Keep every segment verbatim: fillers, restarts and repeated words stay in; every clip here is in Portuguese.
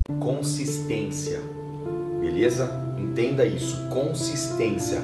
Consistência, beleza? Entenda isso, consistência.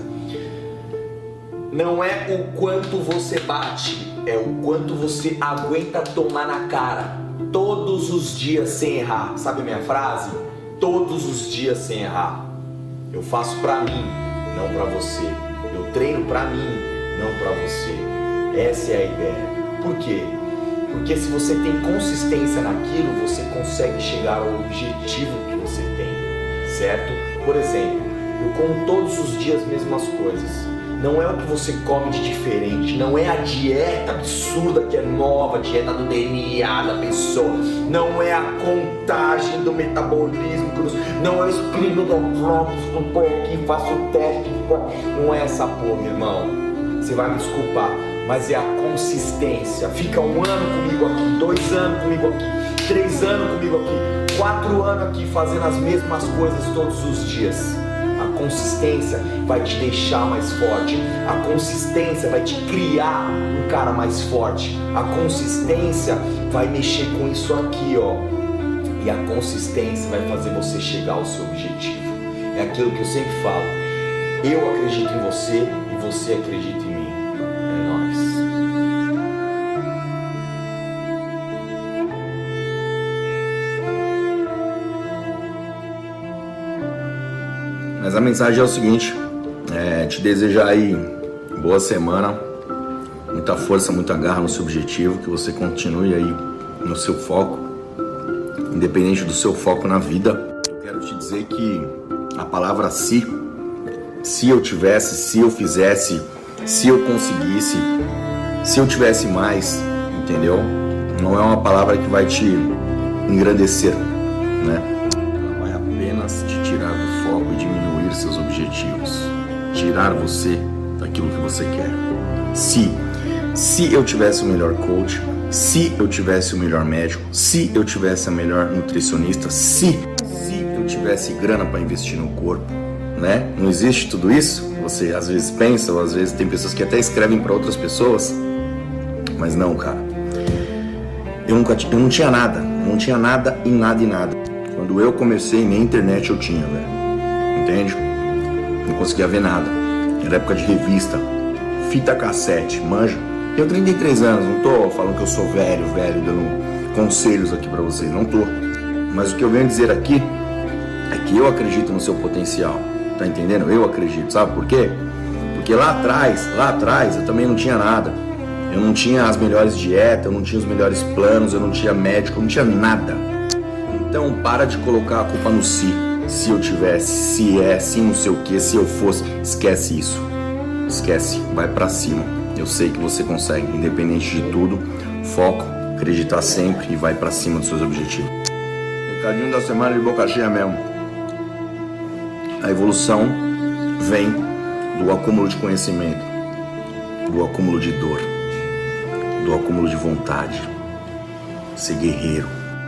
Não é o quanto você bate, é o quanto você aguenta tomar na cara todos os dias sem errar. Sabe a minha frase? Todos os dias sem errar. Eu faço pra mim, não pra você. Eu treino pra mim, não pra você. Essa é a ideia. Por quê? Porque se você tem consistência naquilo, você consegue chegar ao objetivo que você tem, certo? Por exemplo, eu como todos os dias as mesmas coisas. Não é o que você come de diferente, não é a dieta absurda que é nova, a dieta do D N A da pessoa, não é a contagem do metabolismo, não é o exprimo do próprio, do pouquinho, faço o teste, não é essa porra, irmão. Você vai me desculpar, mas é a consistência. Fica um ano comigo aqui, dois anos comigo aqui, três anos comigo aqui, quatro anos aqui fazendo as mesmas coisas todos os dias. A consistência vai te deixar mais forte. A consistência vai te criar um cara mais forte. A consistência vai mexer com isso aqui, ó. E a consistência vai fazer você chegar ao seu objetivo. É aquilo que eu sempre falo. Eu acredito em você e você acredita em mim. É nóis. Mas a mensagem é o seguinte, é, te desejar aí boa semana, muita força, muita garra no seu objetivo, que você continue aí no seu foco, independente do seu foco na vida. Eu quero te dizer que a palavra se, se eu tivesse, se eu fizesse, se eu conseguisse, se eu tivesse mais, entendeu? Não é uma palavra que vai te engrandecer, né? Ela vai apenas te tirar do foco e diminuir seus objetivos, tirar você daquilo que você quer. Se, se eu tivesse o melhor coach, se eu tivesse o melhor médico, se eu tivesse a melhor nutricionista, se, se eu tivesse grana para investir no corpo, né? Não existe tudo isso? Você às vezes pensa, ou às vezes tem pessoas que até escrevem para outras pessoas, mas não, cara. Eu nunca, eu não tinha nada, não tinha nada e nada e nada. Quando eu comecei, nem internet eu tinha, velho. Entende? Não conseguia ver nada. Era época de revista, fita cassete, manja. Tenho trinta e três anos, não tô falando que eu sou velho, velho, dando conselhos aqui pra vocês, não tô. Mas o que eu venho dizer aqui é que eu acredito no seu potencial, tá entendendo? Eu acredito, sabe por quê? Porque lá atrás, lá atrás eu também não tinha nada. Eu não tinha as melhores dietas, eu não tinha os melhores planos, eu não tinha médico, eu não tinha nada. Então para de colocar a culpa no si. Se eu tivesse, se é, se não sei o que, se eu fosse, esquece isso. Esquece, vai pra cima. Eu sei que você consegue, independente de tudo. Foco, acreditar sempre e vai pra cima dos seus objetivos. Recadinho da semana de boca cheia mesmo. A evolução vem do acúmulo de conhecimento, do acúmulo de dor, do acúmulo de vontade. Ser guerreiro.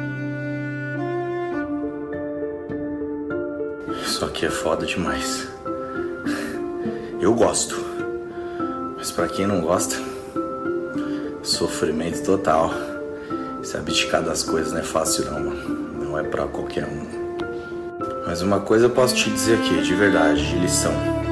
Isso aqui é foda demais. Eu gosto. Mas pra quem não gosta, sofrimento total. Se abdicar das coisas não é fácil não, mano. Não é pra qualquer um. Mas uma coisa eu posso te dizer aqui, de verdade, de lição.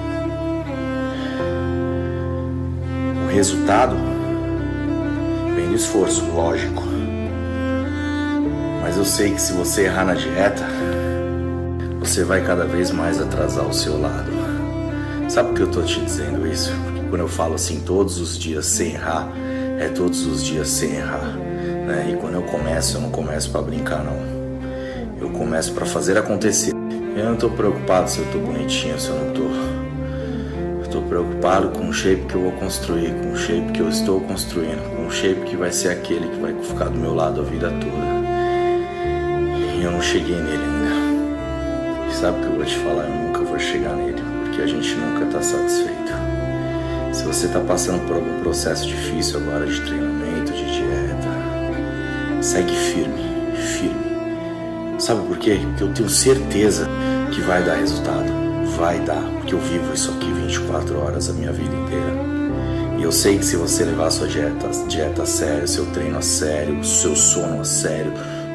O resultado vem do esforço, lógico. Mas eu sei que se você errar na dieta, você vai cada vez mais atrasar o seu lado. Sabe por que eu tô te dizendo isso? Porque quando eu falo assim, todos os dias sem errar, é todos os dias sem errar, né? E quando eu começo, eu não começo pra brincar, não. Eu começo pra fazer acontecer. Eu não tô preocupado se eu tô bonitinho, se eu não tô. Eu tô preocupado com o shape que eu vou construir, com o shape que eu estou construindo, com o shape que vai ser aquele que vai ficar do meu lado a vida toda. E eu não cheguei nele ainda. Sabe o que eu vou te falar? Eu nunca vou chegar nele, porque a gente nunca tá satisfeito. Se você tá passando por algum processo difícil agora de treinamento, de dieta, segue firme, firme. Sabe por quê? Porque eu tenho certeza que vai dar resultado. Vai dar, porque eu vivo isso aqui vinte e quatro horas a minha vida inteira. E eu sei que se você levar a sua dieta, dieta a sério, seu treino a sério, seu sono a sério,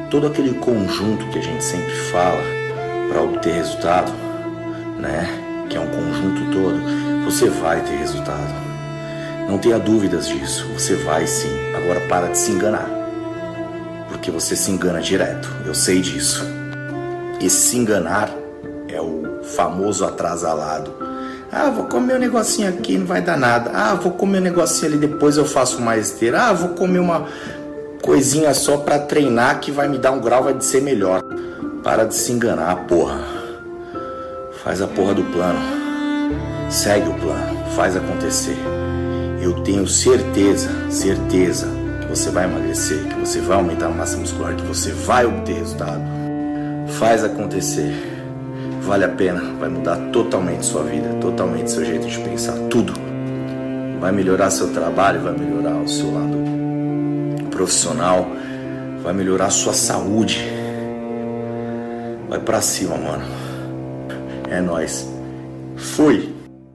todo aquele conjunto que a gente sempre fala para obter resultado, né? Que é um conjunto todo, você vai ter resultado. Não tenha dúvidas disso, você vai sim. Agora para de se enganar, porque você se engana direto, eu sei disso. Esse se enganar é o famoso atrasalado. Ah, vou comer um negocinho aqui, não vai dar nada. Ah, vou comer um negocinho ali, depois eu faço uma esteira. Ah, vou comer uma coisinha só pra treinar que vai me dar um grau, vai ser melhor. Para de se enganar, porra. Faz a porra do plano. Segue o plano, faz acontecer. Eu tenho certeza, certeza que você vai emagrecer, que você vai aumentar a massa muscular, que você vai obter resultado. Faz acontecer. Vale a pena, vai mudar totalmente sua vida, totalmente seu jeito de pensar, tudo. Vai melhorar seu trabalho, vai melhorar o seu lado profissional, vai melhorar sua saúde. Vai pra cima, mano. É nóis. Fui!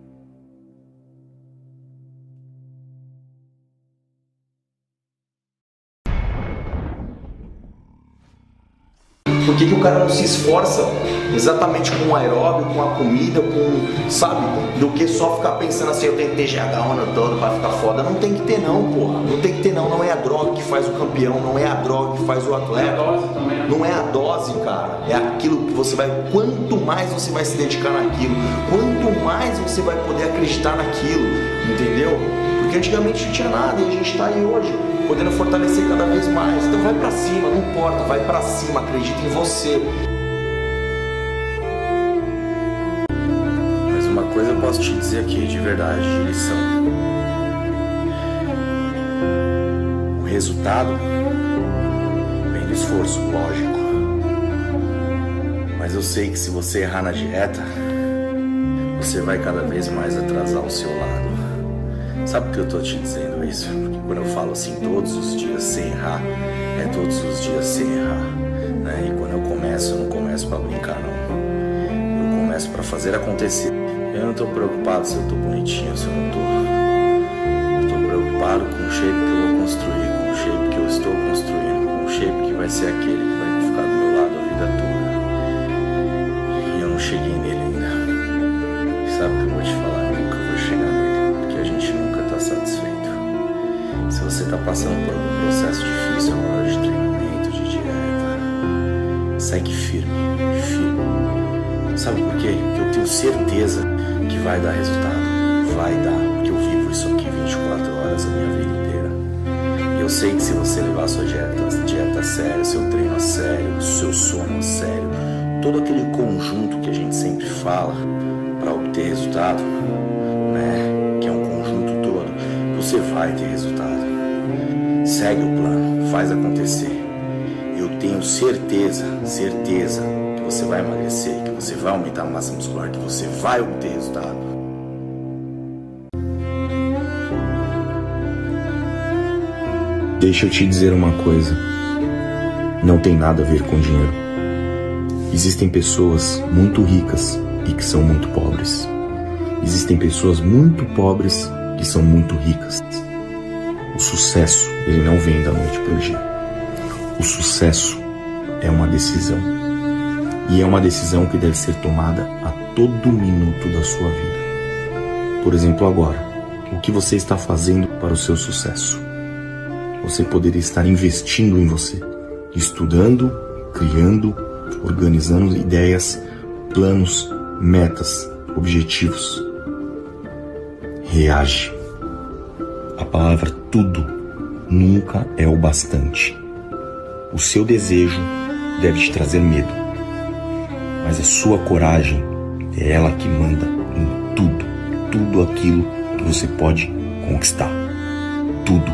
Por que que o cara não se esforça exatamente com o aeróbio, com a comida, com, sabe, do que só ficar pensando assim, eu tenho que ter G H o ano todo pra ficar foda? Não tem que ter não, porra. Não tem que ter não. Não é a droga que faz o campeão, não é a droga que faz o atleta. Não é a dose, cara. É aquilo que você vai, quanto mais você vai se dedicar naquilo, quanto mais você vai poder acreditar naquilo, entendeu? Porque antigamente não tinha nada e a gente tá aí hoje, podendo fortalecer cada vez mais. Então vai pra cima, não importa, vai pra cima, acredita em você. Mas uma coisa eu posso te dizer aqui de verdade, de lição. O resultado vem do esforço, lógico. Mas eu sei que se você errar na dieta, você vai cada vez mais atrasar o seu lado. Sabe por que eu tô te dizendo isso? Porque quando eu falo assim, todos os dias sem errar, é todos os dias sem errar, né? E quando eu começo, eu não começo pra brincar, não. Eu começo pra fazer acontecer. Eu não tô preocupado se eu tô bonitinho, se eu não tô. Eu tô preocupado com o shape que eu vou construir, com o shape que eu estou construindo, com o shape que vai ser aquele que vai ficar do meu lado a vida toda. E eu não cheguei nele ainda. Sabe o que eu vou te falar? Eu nunca vou chegar nele, porque a gente nunca tá satisfeito. Se você tá passando por um processo difícil agora de treinamento, de dieta, segue firme, firme. Sabe por quê? Porque eu tenho certeza que vai dar resultado. Vai dar, porque eu vivo isso aqui vinte e quatro horas a minha vida inteira. E eu sei que se você levar a sua dieta, dieta a sério, seu treino a sério, seu sono a sério, todo aquele conjunto que a gente sempre fala para obter resultado, né? Que é um conjunto todo, você vai ter resultado. Segue o plano, faz acontecer. Eu tenho certeza, certeza que você vai emagrecer, que você vai aumentar a massa muscular, que você vai obter resultado. Deixa eu te dizer uma coisa, não tem nada a ver com dinheiro. Existem pessoas muito ricas e que são muito pobres. Existem pessoas muito pobres que são muito ricas. O sucesso, ele não vem da noite para o dia. O sucesso é uma decisão. E é uma decisão que deve ser tomada a todo minuto da sua vida. Por exemplo, agora, o que você está fazendo para o seu sucesso? Você poderia estar investindo em você, estudando, criando, organizando ideias, planos, metas, objetivos. Reage. A palavra tudo nunca é o bastante. O seu desejo deve te trazer medo, mas a sua coragem é ela que manda em tudo, tudo aquilo que você pode conquistar. Tudo.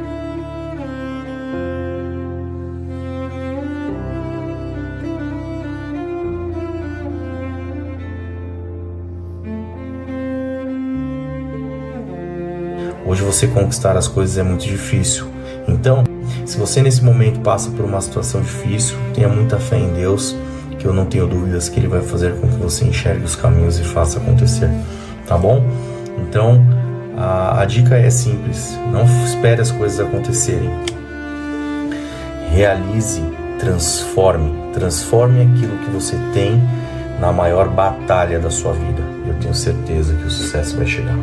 Hoje você conquistar as coisas é muito difícil. Então, se você nesse momento passa por uma situação difícil, tenha muita fé em Deus, que eu não tenho dúvidas que Ele vai fazer com que você enxergue os caminhos e faça acontecer, tá bom? Então, a, a dica é simples, não espere as coisas acontecerem. Realize, transforme, transforme aquilo que você tem na maior batalha da sua vida. Eu tenho certeza que o sucesso vai chegar.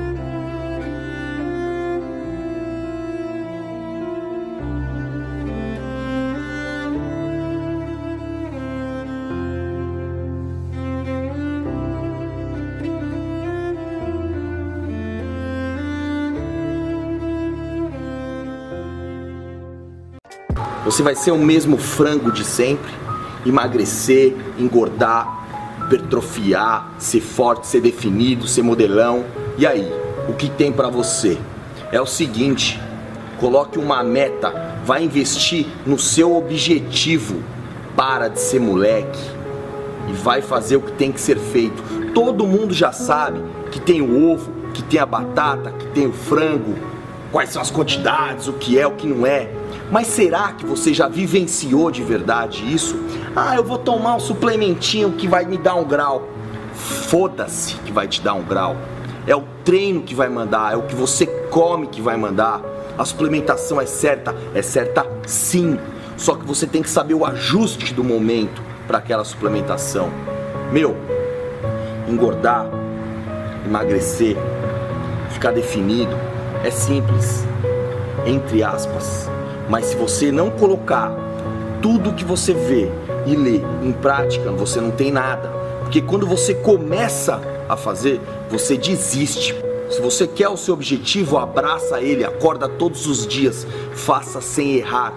Você vai ser o mesmo frango de sempre, emagrecer, engordar, hipertrofiar, ser forte, ser definido, ser modelão. E aí, o que tem pra você? É o seguinte, coloque uma meta, vai investir no seu objetivo, para de ser moleque e vai fazer o que tem que ser feito. Todo mundo já sabe que tem o ovo, que tem a batata, que tem o frango, quais são as quantidades, o que é, o que não é. Mas será que você já vivenciou de verdade isso? Ah, eu vou tomar um suplementinho que vai me dar um grau. Foda-se que vai te dar um grau. É o treino que vai mandar, é o que você come que vai mandar. A suplementação é certa? É certa sim. Só que você tem que saber o ajuste do momento para aquela suplementação. Meu, engordar, emagrecer, ficar definido, é simples, entre aspas. Mas se você não colocar tudo que você vê e lê em prática, você não tem nada. Porque quando você começa a fazer, você desiste. Se você quer o seu objetivo, abraça ele, acorda todos os dias, faça sem errar.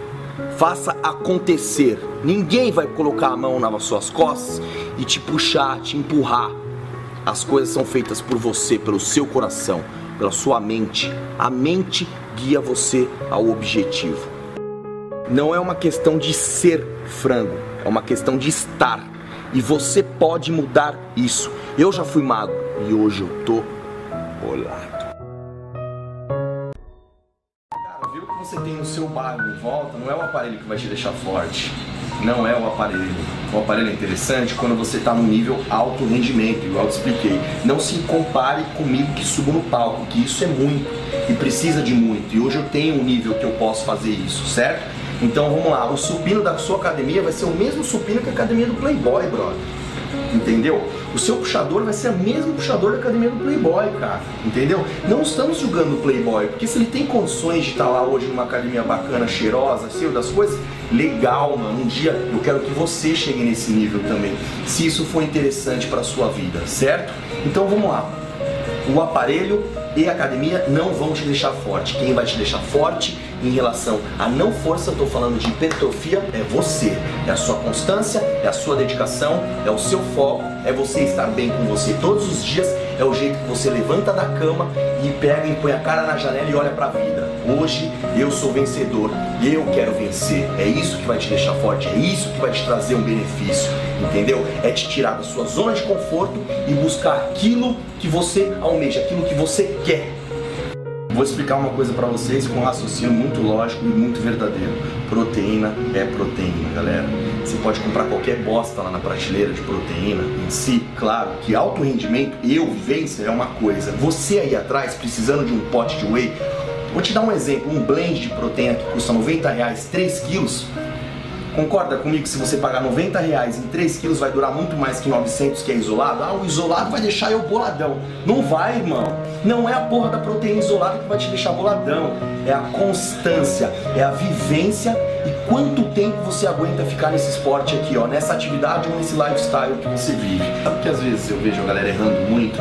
Faça acontecer. Ninguém vai colocar a mão nas suas costas e te puxar, te empurrar. As coisas são feitas por você, pelo seu coração, pela sua mente. A mente guia você ao objetivo. Não é uma questão de ser frango, é uma questão de estar. E você pode mudar isso. Eu já fui magro e hoje eu tô bolado. Cara, viu o que você tem no seu bairro em volta? Não é o aparelho que vai te deixar forte. Não é o aparelho. O aparelho é interessante quando você está no nível alto rendimento, igual eu te expliquei. Não se compare comigo que subo no palco, que isso é muito e precisa de muito. E hoje eu tenho um nível que eu posso fazer isso, certo? Então vamos lá, o supino da sua academia vai ser o mesmo supino que a academia do Playboy, brother. Entendeu? O seu puxador vai ser o mesmo puxador da academia do Playboy, cara. Entendeu? Não estamos julgando o Playboy, porque se ele tem condições de estar lá hoje numa academia bacana, cheirosa, cheio das coisas, legal, mano. Um dia eu quero que você chegue nesse nível também, se isso for interessante para sua vida, certo? Então vamos lá. O aparelho e a academia não vão te deixar forte. Quem vai te deixar forte em relação à não força, eu estou falando de hipertrofia, é você. É a sua constância, é a sua dedicação, é o seu foco, é você estar bem com você todos os dias, é o jeito que você levanta da cama e pega e põe a cara na janela e olha pra vida. Hoje eu sou vencedor, eu quero vencer. É isso que vai te deixar forte, é isso que vai te trazer um benefício, entendeu? É te tirar da sua zona de conforto e buscar aquilo que você almeja, aquilo que você quer. Vou explicar uma coisa pra vocês com um raciocínio muito lógico e muito verdadeiro. Proteína é proteína, galera. Você pode comprar qualquer bosta lá na prateleira de proteína em si. Claro que alto rendimento e vivência é uma coisa. Você aí atrás, precisando de um pote de whey, vou te dar um exemplo. Um blend de proteína que custa noventa reais, três quilos. Concorda comigo que se você pagar noventa reais em três quilos vai durar muito mais que novecentos que é isolado? Ah, o isolado vai deixar eu boladão. Não vai, irmão. Não é a porra da proteína isolada que vai te deixar boladão. É a constância, é a vivência e quanto tempo você aguenta ficar nesse esporte aqui, ó, nessa atividade ou nesse lifestyle que você vive. Sabe que às vezes eu vejo a galera errando muito?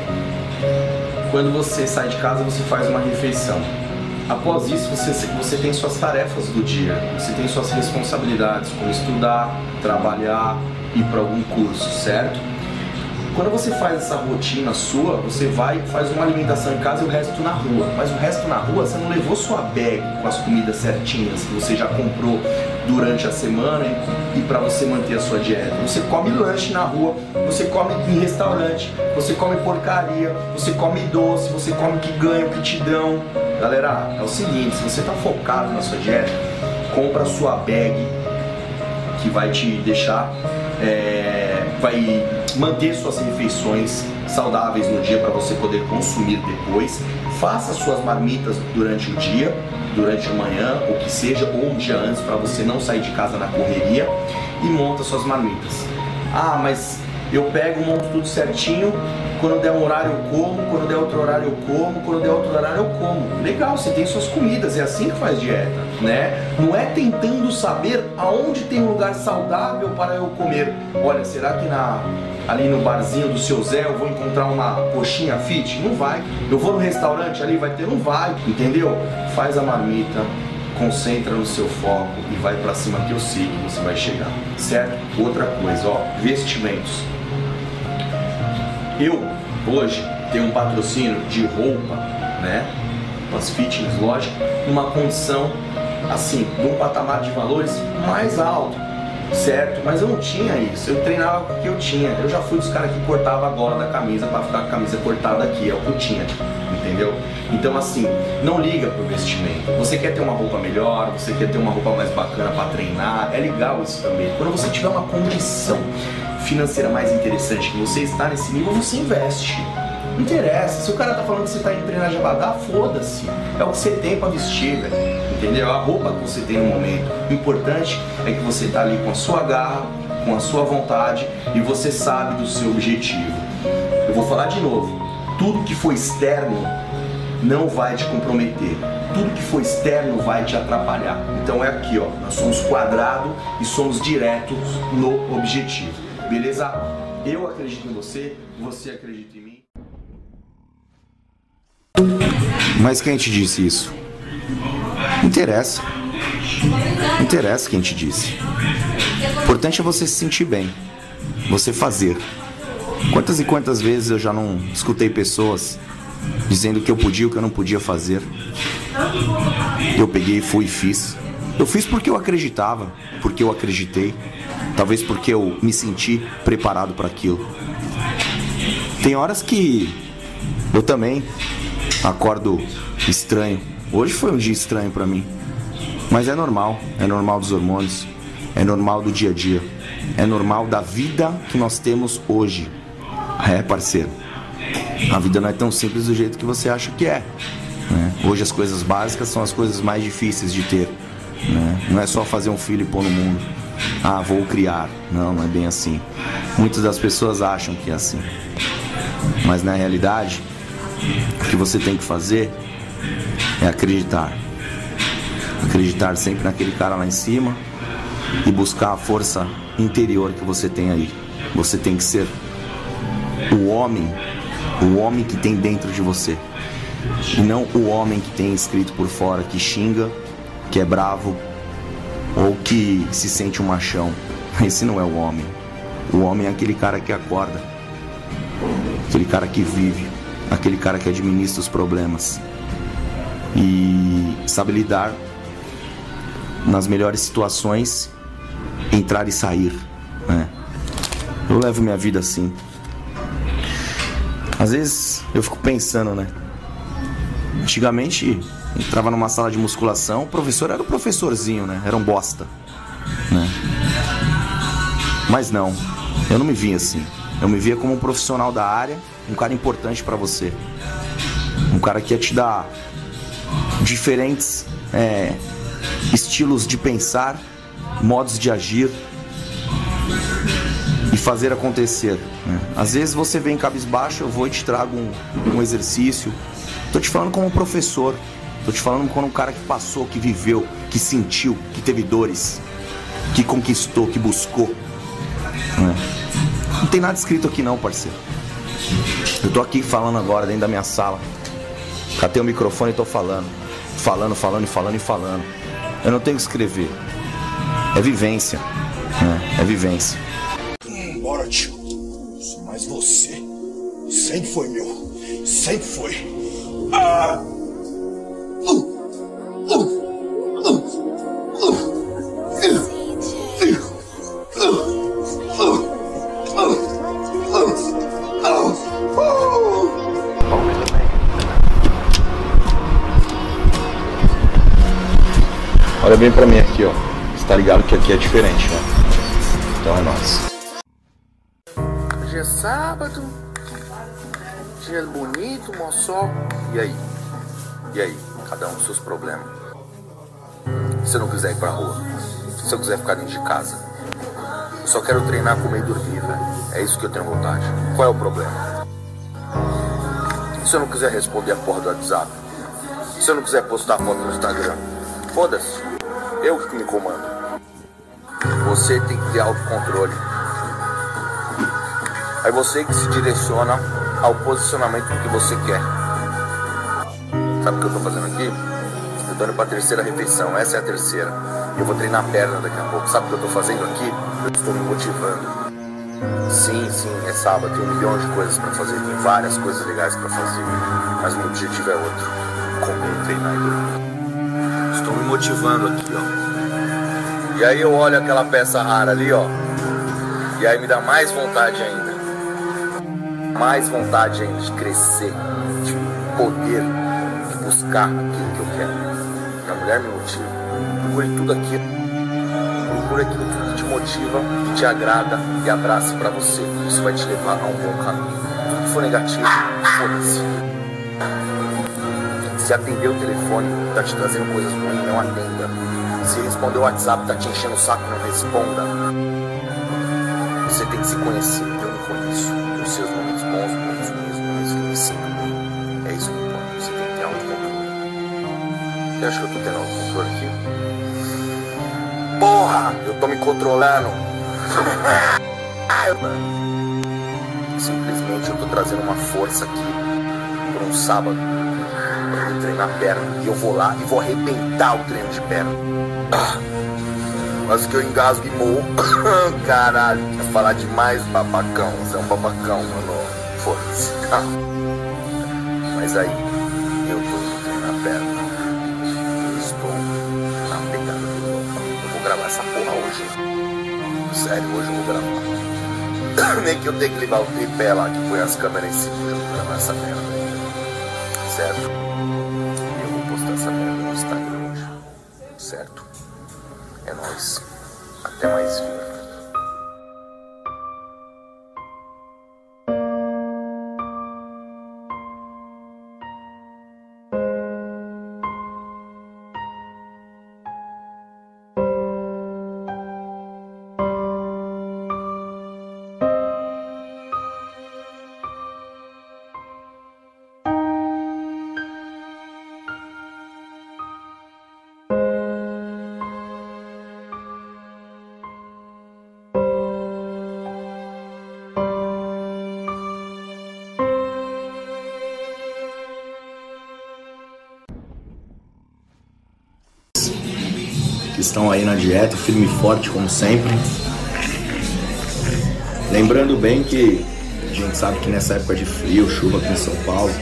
Quando você sai de casa, você faz uma refeição. Após isso, você, você tem suas tarefas do dia, você tem suas responsabilidades, como estudar, trabalhar, ir para algum curso, certo? Quando você faz essa rotina sua, você vai e faz uma alimentação em casa e o resto na rua. Mas o resto na rua, você não levou sua bag com as comidas certinhas que você já comprou durante a semana e para você manter a sua dieta. Você come lanche na rua, você come em restaurante, você come porcaria, você come doce, você come o que ganha, o que te dão. Galera, é o seguinte, se você está focado na sua dieta, compra a sua bag que vai te deixar é, vai manter suas refeições saudáveis no dia para você poder consumir depois. Faça suas marmitas durante o dia, durante a manhã, ou que seja, ou um dia antes, para você não sair de casa na correria, e monta suas marmitas. Ah, mas eu pego, monto tudo certinho, quando der um horário eu como, quando der outro horário eu como, quando der outro horário eu como. Legal, você tem suas comidas, é assim que faz dieta, né? Não é tentando saber aonde tem um lugar saudável para eu comer. Olha, será que na, ali no barzinho do seu Zé eu vou encontrar uma coxinha fit? Não vai. Eu vou no restaurante ali, vai ter? Não vai, entendeu? Faz a marmita, concentra no seu foco e vai pra cima que eu sei que você vai chegar, certo? Outra coisa, ó, vestimentos. Eu, hoje, tenho um patrocínio de roupa, né? Umas fitness, lógico, numa condição, assim, de um patamar de valores mais alto, certo? Mas eu não tinha isso, eu treinava porque eu tinha. Eu já fui dos caras que cortava a gola da camisa pra ficar com a camisa cortada aqui, é o que eu tinha, entendeu? Então, assim, não liga pro vestimento. Você quer ter uma roupa melhor, você quer ter uma roupa mais bacana pra treinar, é legal isso também. Quando você tiver uma condição financeira mais interessante, que você está nesse nível, você investe. Não interessa, se o cara tá falando que você tá indo treinar de abadá, foda-se. É o que você tem pra vestir, velho. Entendeu? A roupa que você tem no momento. O importante é que você tá ali com a sua garra, com a sua vontade, e você sabe do seu objetivo. Eu vou falar de novo. Tudo que for externo não vai te comprometer. Tudo que for externo vai te atrapalhar. Então é aqui, ó. Nós somos quadrado e somos diretos no objetivo. Beleza? Eu acredito em você, você acredita em mim. Mas quem te disse isso? Não interessa. Não interessa quem te disse. O importante é você se sentir bem. Você fazer. Quantas e quantas vezes eu já não escutei pessoas dizendo que eu podia o que eu não podia fazer. Eu peguei, fui e fiz. Eu fiz porque eu acreditava, porque eu acreditei. Talvez porque eu me senti preparado para aquilo. Tem horas que eu também acordo estranho. Hoje foi um dia estranho para mim. Mas é normal, é normal dos hormônios, é normal do dia a dia, é normal da vida que nós temos hoje. É, parceiro, a vida não é tão simples do jeito que você acha que é, né? Hoje as coisas básicas são as coisas mais difíceis de ter, né? Não é só fazer um filho e pôr no mundo. Ah, vou criar. Não, não é bem assim. Muitas das pessoas acham que é assim. Mas na realidade, o que você tem que fazer é acreditar. Acreditar sempre naquele cara lá em cima e buscar a força interior que você tem aí. Você tem que ser o homem, o homem que tem dentro de você. E não o homem que tem escrito por fora, que xinga, que é bravo ou que se sente um machão. Esse não é o homem. O homem é aquele cara que acorda, aquele cara que vive, aquele cara que administra os problemas e sabe lidar nas melhores situações, entrar e sair, né? Eu levo minha vida assim. Às vezes eu fico pensando, né? Antigamente entrava numa sala de musculação, o professor era o professorzinho, né? Era um bosta, né? Mas não, eu não me via assim. Eu me via como um profissional da área, um cara importante pra você, um cara que ia te dar diferentes é, estilos de pensar, modos de agir e fazer acontecer, né? Às vezes você vem cabisbaixo, eu vou e te trago um, um exercício. Tô te falando como um professor, tô te falando como um cara que passou, que viveu, que sentiu, que teve dores, que conquistou, que buscou, né? Não tem nada escrito aqui não, parceiro. Eu tô aqui falando agora dentro da minha sala. Catei o microfone e tô falando. Falando, falando e falando e falando. Eu não tenho que escrever. É vivência, né? É vivência. Hum, bora, tio. Mas você sempre foi meu. Sempre foi. Ah! Uh! Uh! Uh! Uh! Olha bem pra mim aqui, ó. Você tá ligado que aqui é diferente, né? Então é nóis. é sábado, dia bonito, mó sol. E aí? E aí? Cada um com seus problemas. Se eu não quiser ir pra rua, se eu quiser ficar dentro de casa, eu só quero treinar, comer e dormir, velho. É isso que eu tenho vontade. Qual é o problema? Se eu não quiser responder a porra do WhatsApp, se eu não quiser postar foto no Instagram, foda-se. Eu que me comando. Você tem que ter autocontrole. É você que se direciona ao posicionamento que você quer. Sabe o que eu tô fazendo aqui? Eu tô indo pra terceira refeição. Essa é a terceira. Eu vou treinar a perna daqui a pouco. Sabe o que eu tô fazendo aqui? Eu estou me motivando. Sim, sim, é sábado. Tem um milhão de coisas pra fazer. Tem várias coisas legais pra fazer. Mas o meu objetivo é outro. Comer, treinar e dormir. Estou me motivando aqui, ó. E aí eu olho aquela peça rara ali, ó. E aí me dá mais vontade ainda. Mais vontade ainda de crescer. De poder. De buscar aquilo que eu quero. A mulher me motiva. Procure tudo aquilo. Procure aquilo tudo que te motiva, que te agrada e abrace pra você. Isso vai te levar a um bom caminho. Tudo que for negativo, foda-se. Se atender o telefone, tá te trazendo coisas ruins, não atenda. Se responder o WhatsApp, tá te enchendo o saco, não responda. Você tem que se conhecer. Eu me conheço. Eu sei os momentos bons, os momentos ruins, os momentos que eu me sinto bem. É isso que importa. Você tem que ter autocontrole. Você acha que eu tô tendo autocontrole aqui? Porra! Eu tô me controlando. Simplesmente eu tô trazendo uma força aqui por um sábado pra me treinar perna. E eu vou lá e vou arrebentar o treino de perna. Ah, mas que eu engasgo e morro. Caralho, quer falar demais, babacão. Você é um babacão, mano. Foda-se. Ah. Mas aí, eu tô indo treinar perna. Eu estou na pegada do novo. Eu vou gravar essa porra hoje. Sério, hoje eu vou gravar. Nem que eu tenha que levar o tripé lá que põe as câmeras em cima. Eu vou gravar essa merda. Certo? E eu vou postar essa merda no Instagram hoje. Certo? É nóis. Até mais ver. Que estão aí na dieta, firme e forte como sempre. Lembrando bem que a gente sabe que nessa época de frio, chuva aqui em São Paulo,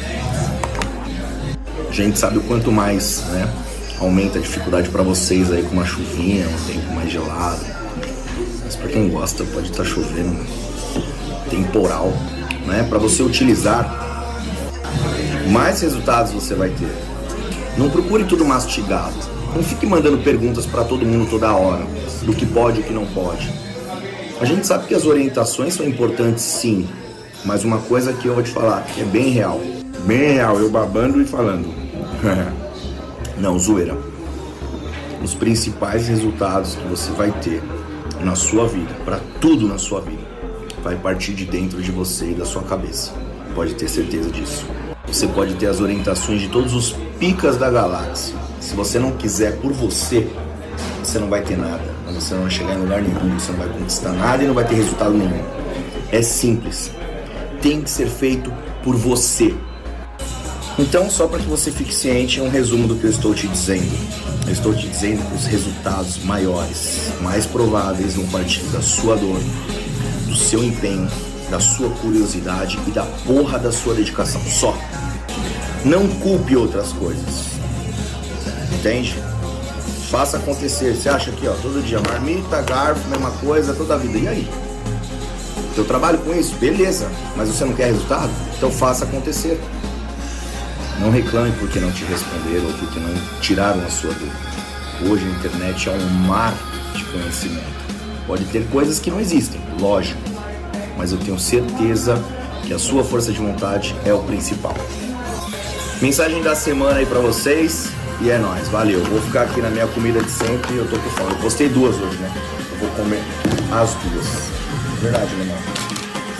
a gente sabe o quanto mais, né, aumenta a dificuldade para vocês aí com uma chuvinha, um tempo mais gelado. Mas para quem gosta, pode estar chovendo, temporal, né, para você utilizar, mais resultados você vai ter. Não procure tudo mastigado. Não fique mandando perguntas para todo mundo toda hora, do que pode e o que não pode. A gente sabe que as orientações são importantes sim, mas uma coisa que eu vou te falar, que é bem real. Bem real, eu babando e falando. Não, zoeira. Os principais resultados que você vai ter na sua vida, para tudo na sua vida, vai partir de dentro de você e da sua cabeça. Pode ter certeza disso. Você pode ter as orientações de todos os picas da galáxia. Se você não quiser por você, você não vai ter nada. Você não vai chegar em lugar nenhum, você não vai conquistar nada e não vai ter resultado nenhum. É simples. Tem que ser feito por você. Então, só para que você fique ciente, um resumo do que eu estou te dizendo. Eu estou te dizendo que os resultados maiores, mais prováveis vão partir da sua dor, do seu empenho, da sua curiosidade e da porra da sua dedicação. Só. Não culpe outras coisas. Entende? Faça acontecer. Você acha que, ó, todo dia, marmita, garfo, mesma coisa, toda a vida. E aí? Eu trabalho com isso? Beleza. Mas você não quer resultado? Então faça acontecer. Não reclame porque não te responderam ou porque não tiraram a sua dúvida. Hoje a internet é um mar de conhecimento. Pode ter coisas que não existem, lógico. mas eu tenho certeza que a sua força de vontade é o principal. Mensagem da semana aí pra vocês e é nóis, valeu. Vou ficar aqui na minha comida de sempre, eu tô com fome. Eu postei duas hoje, né? Eu vou comer as duas. Verdade, né, mano?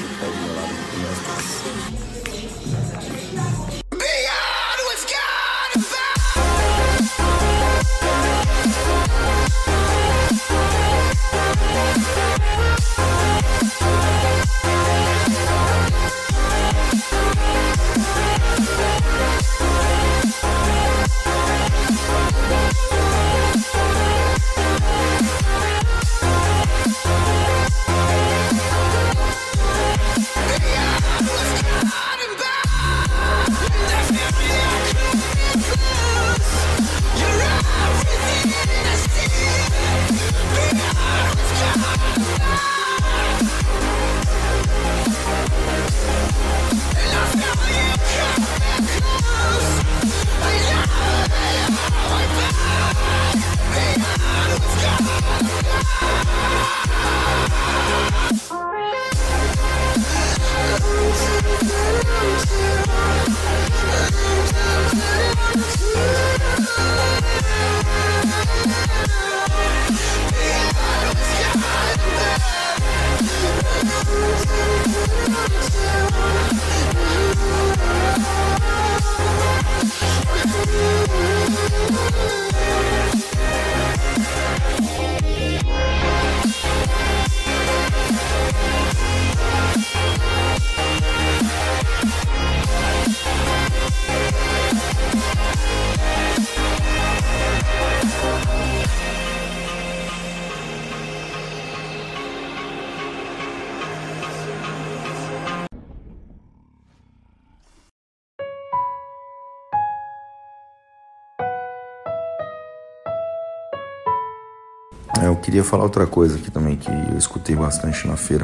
Eu queria falar outra coisa aqui também, que eu escutei bastante na feira.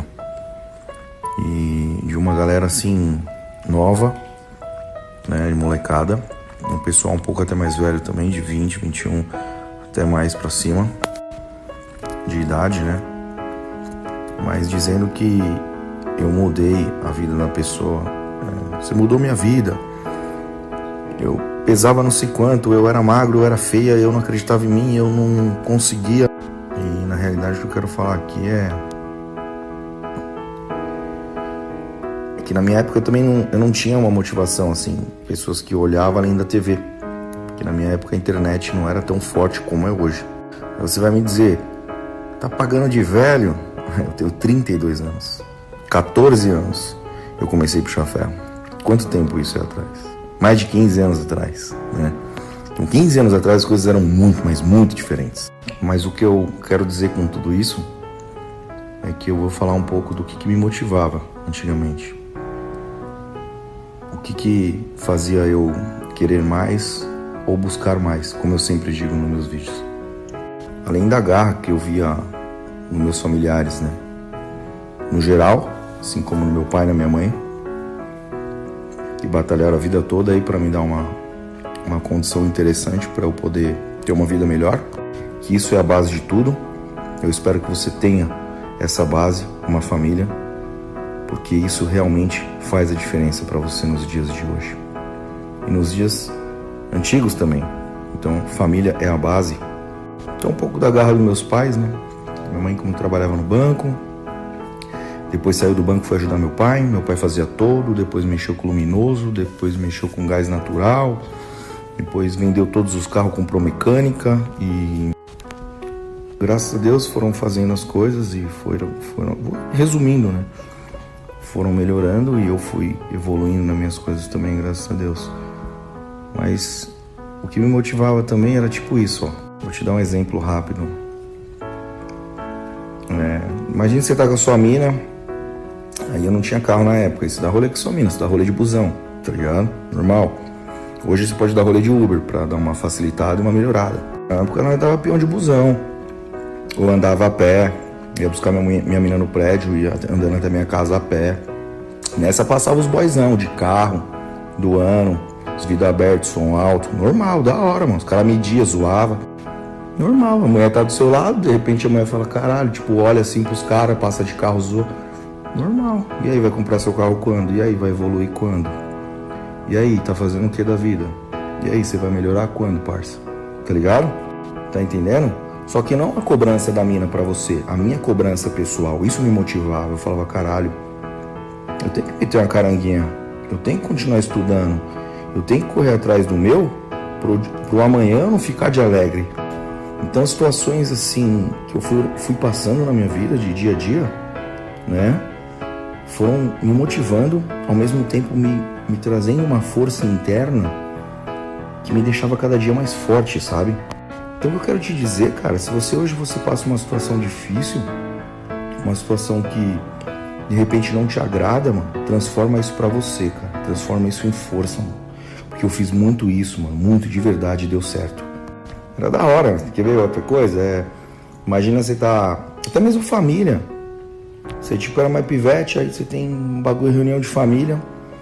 E de uma galera assim, nova, né, de molecada. Um pessoal um pouco até mais velho também, de vinte, vinte e um, até mais pra cima, de idade, né? Mas dizendo que eu mudei a vida da pessoa. É, você mudou minha vida. Eu pesava não sei quanto, eu era magro, eu era feia, eu não acreditava em mim, eu não conseguia. E na realidade o que eu quero falar aqui é, é que na minha época eu também não, eu não tinha uma motivação assim, pessoas que olhavam além da T V, porque na minha época a internet não era tão forte como é hoje. Aí você vai me dizer, tá pagando de velho? Eu tenho trinta e dois anos, quatorze anos eu comecei a puxar ferro. Quanto tempo isso é atrás? Mais de quinze anos atrás, né? Com quinze anos atrás as coisas eram muito, mas muito diferentes. Mas o que eu quero dizer com tudo isso é que eu vou falar um pouco do que, que me motivava antigamente. O que, que fazia eu querer mais ou buscar mais, como eu sempre digo nos meus vídeos. Além da garra que eu via nos meus familiares, né? No geral, assim como no meu pai e na minha mãe, que batalharam a vida toda aí para me dar uma, uma condição interessante para eu poder ter uma vida melhor, que isso é a base de tudo. Eu espero que você tenha essa base, uma família, porque isso realmente faz a diferença para você nos dias de hoje e nos dias antigos também. Então, família é a base. Então, um pouco da garra dos meus pais, né? Minha mãe, como trabalhava no banco, depois saiu do banco e foi ajudar meu pai. Meu pai fazia todo, depois mexeu com luminoso, depois mexeu com gás natural, depois vendeu todos os carros, comprou mecânica e graças a Deus foram fazendo as coisas e foram, foram resumindo, né? Foram melhorando e eu fui evoluindo nas minhas coisas também, graças a Deus. Mas o que me motivava também era tipo isso, ó. Vou te dar um exemplo rápido. É, imagina você tá com a sua mina, aí eu não tinha carro na época, aí você dá rolê com a sua mina, você dá rolê de busão, tá ligado? Normal. Hoje você pode dar rolê de Uber pra dar uma facilitada e uma melhorada. Na época nós dava peão de busão, ou andava a pé, ia buscar minha, minha mina no prédio, ia andando até minha casa a pé. Nessa passava os boyzão de carro, do ano, os vidros abertos, som alto, normal, da hora, mano. Os caras mediam, zoava. Normal, a mulher tá do seu lado, de repente a mulher fala, caralho, tipo, olha assim pros caras, passa de carro, zoa. Normal. E aí, vai comprar seu carro quando? E aí, vai evoluir quando? E aí, tá fazendo o que da vida? E aí, você vai melhorar quando, parça? Tá ligado? Tá entendendo? Só que não a cobrança da mina pra você, a minha cobrança pessoal. Isso me motivava. Eu falava, caralho, eu tenho que meter uma caranguinha. Eu tenho que continuar estudando. Eu tenho que correr atrás do meu pro, pro amanhã eu não ficar de alegre. Então, situações assim que eu fui, fui passando na minha vida de dia a dia, né, foram me motivando, ao mesmo tempo me, me trazendo uma força interna que me deixava cada dia mais forte, sabe? Então eu quero te dizer, cara, se você hoje você passa uma situação difícil, uma situação que de repente não te agrada, mano, transforma isso pra você, cara. Transforma isso em força, mano. Porque eu fiz muito isso, mano, muito de verdade, e deu certo. Era da hora. Quer ver outra coisa? É, imagina você tá... Até mesmo família. Você tipo era mais pivete, aí você tem um bagulho, reunião de família.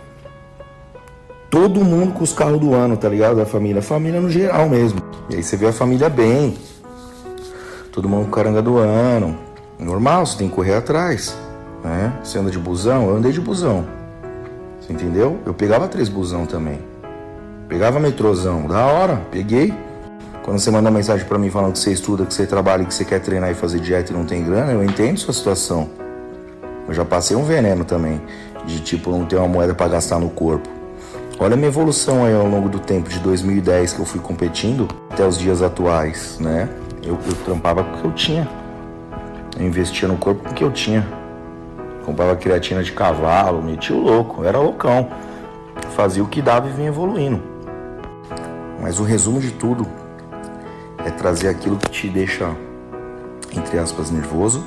Todo mundo com os carros do ano, tá ligado? Da família. Família no geral mesmo. E aí você vê a família bem. Todo mundo com caranga do ano. Normal, você tem que correr atrás, né? Você anda de busão, eu andei de busão. Você entendeu? Eu pegava três busão também. Pegava metrôzão, da hora, peguei. Quando você manda mensagem pra mim falando que você estuda, que você trabalha, que você quer treinar e fazer dieta e não tem grana, eu entendo sua situação. Eu já passei um veneno também, de tipo não ter uma moeda pra gastar no corpo. Olha a minha evolução aí ao longo do tempo, de dois mil e dez que eu fui competindo até os dias atuais, né? Eu, eu trampava com o que eu tinha. Eu investia no corpo com o que eu tinha. Comprava creatina de cavalo, metia o louco, era loucão. Fazia o que dava e vinha evoluindo. Mas o resumo de tudo é trazer aquilo que te deixa, entre aspas, nervoso,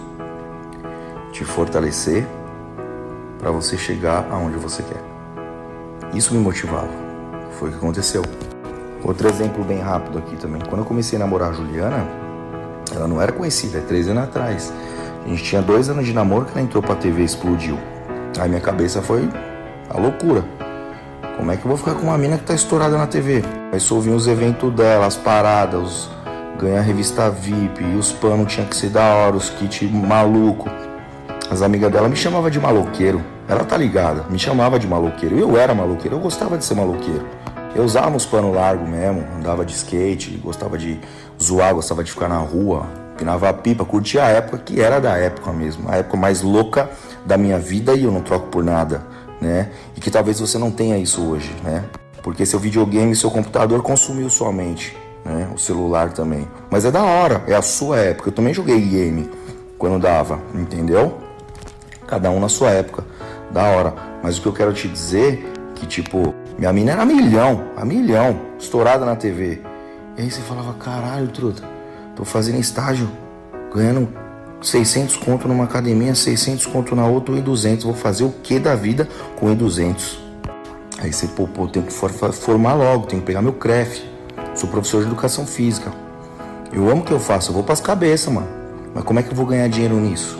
te fortalecer para você chegar aonde você quer. Isso me motivava. Foi o que aconteceu. Outro exemplo bem rápido aqui também. Quando eu comecei a namorar a Juliana, ela não era conhecida, é três anos atrás. A gente tinha dois anos de namoro que ela entrou pra T V e explodiu. Aí minha cabeça foi a loucura. Como é que eu vou ficar com uma mina que tá estourada na T V? Aí só ouvi os eventos dela, as paradas, os... ganhar revista V I P, e os panos tinha que ser da hora, os kits maluco. As amigas dela me chamavam de maloqueiro. Ela tá ligada, me chamava de maloqueiro. Eu era maloqueiro, eu gostava de ser maloqueiro. Eu usava uns panos largos mesmo, andava de skate, gostava de zoar, gostava de ficar na rua, pinava a pipa, curtia a época que era da época mesmo. A época mais louca da minha vida e eu não troco por nada, né? E que talvez você não tenha isso hoje, né? Porque seu videogame, seu computador consumiu sua mente, né? O celular também. Mas é da hora, é a sua época. Eu também joguei game quando dava, entendeu? Cada um na sua época, da hora. Mas o que eu quero te dizer que, tipo, minha mina era milhão, a milhão, estourada na T V. E aí você falava, caralho, truta, tô fazendo estágio, ganhando seiscentos conto numa academia, seiscentos conto na outra, e duzentos. Vou fazer o que da vida com e duzentos? Aí você, pô, pô, tem que formar logo, tem que pegar meu C R E F. Sou professor de educação física. Eu amo o que eu faço, eu vou pras cabeças, mano. Mas como é que eu vou ganhar dinheiro nisso?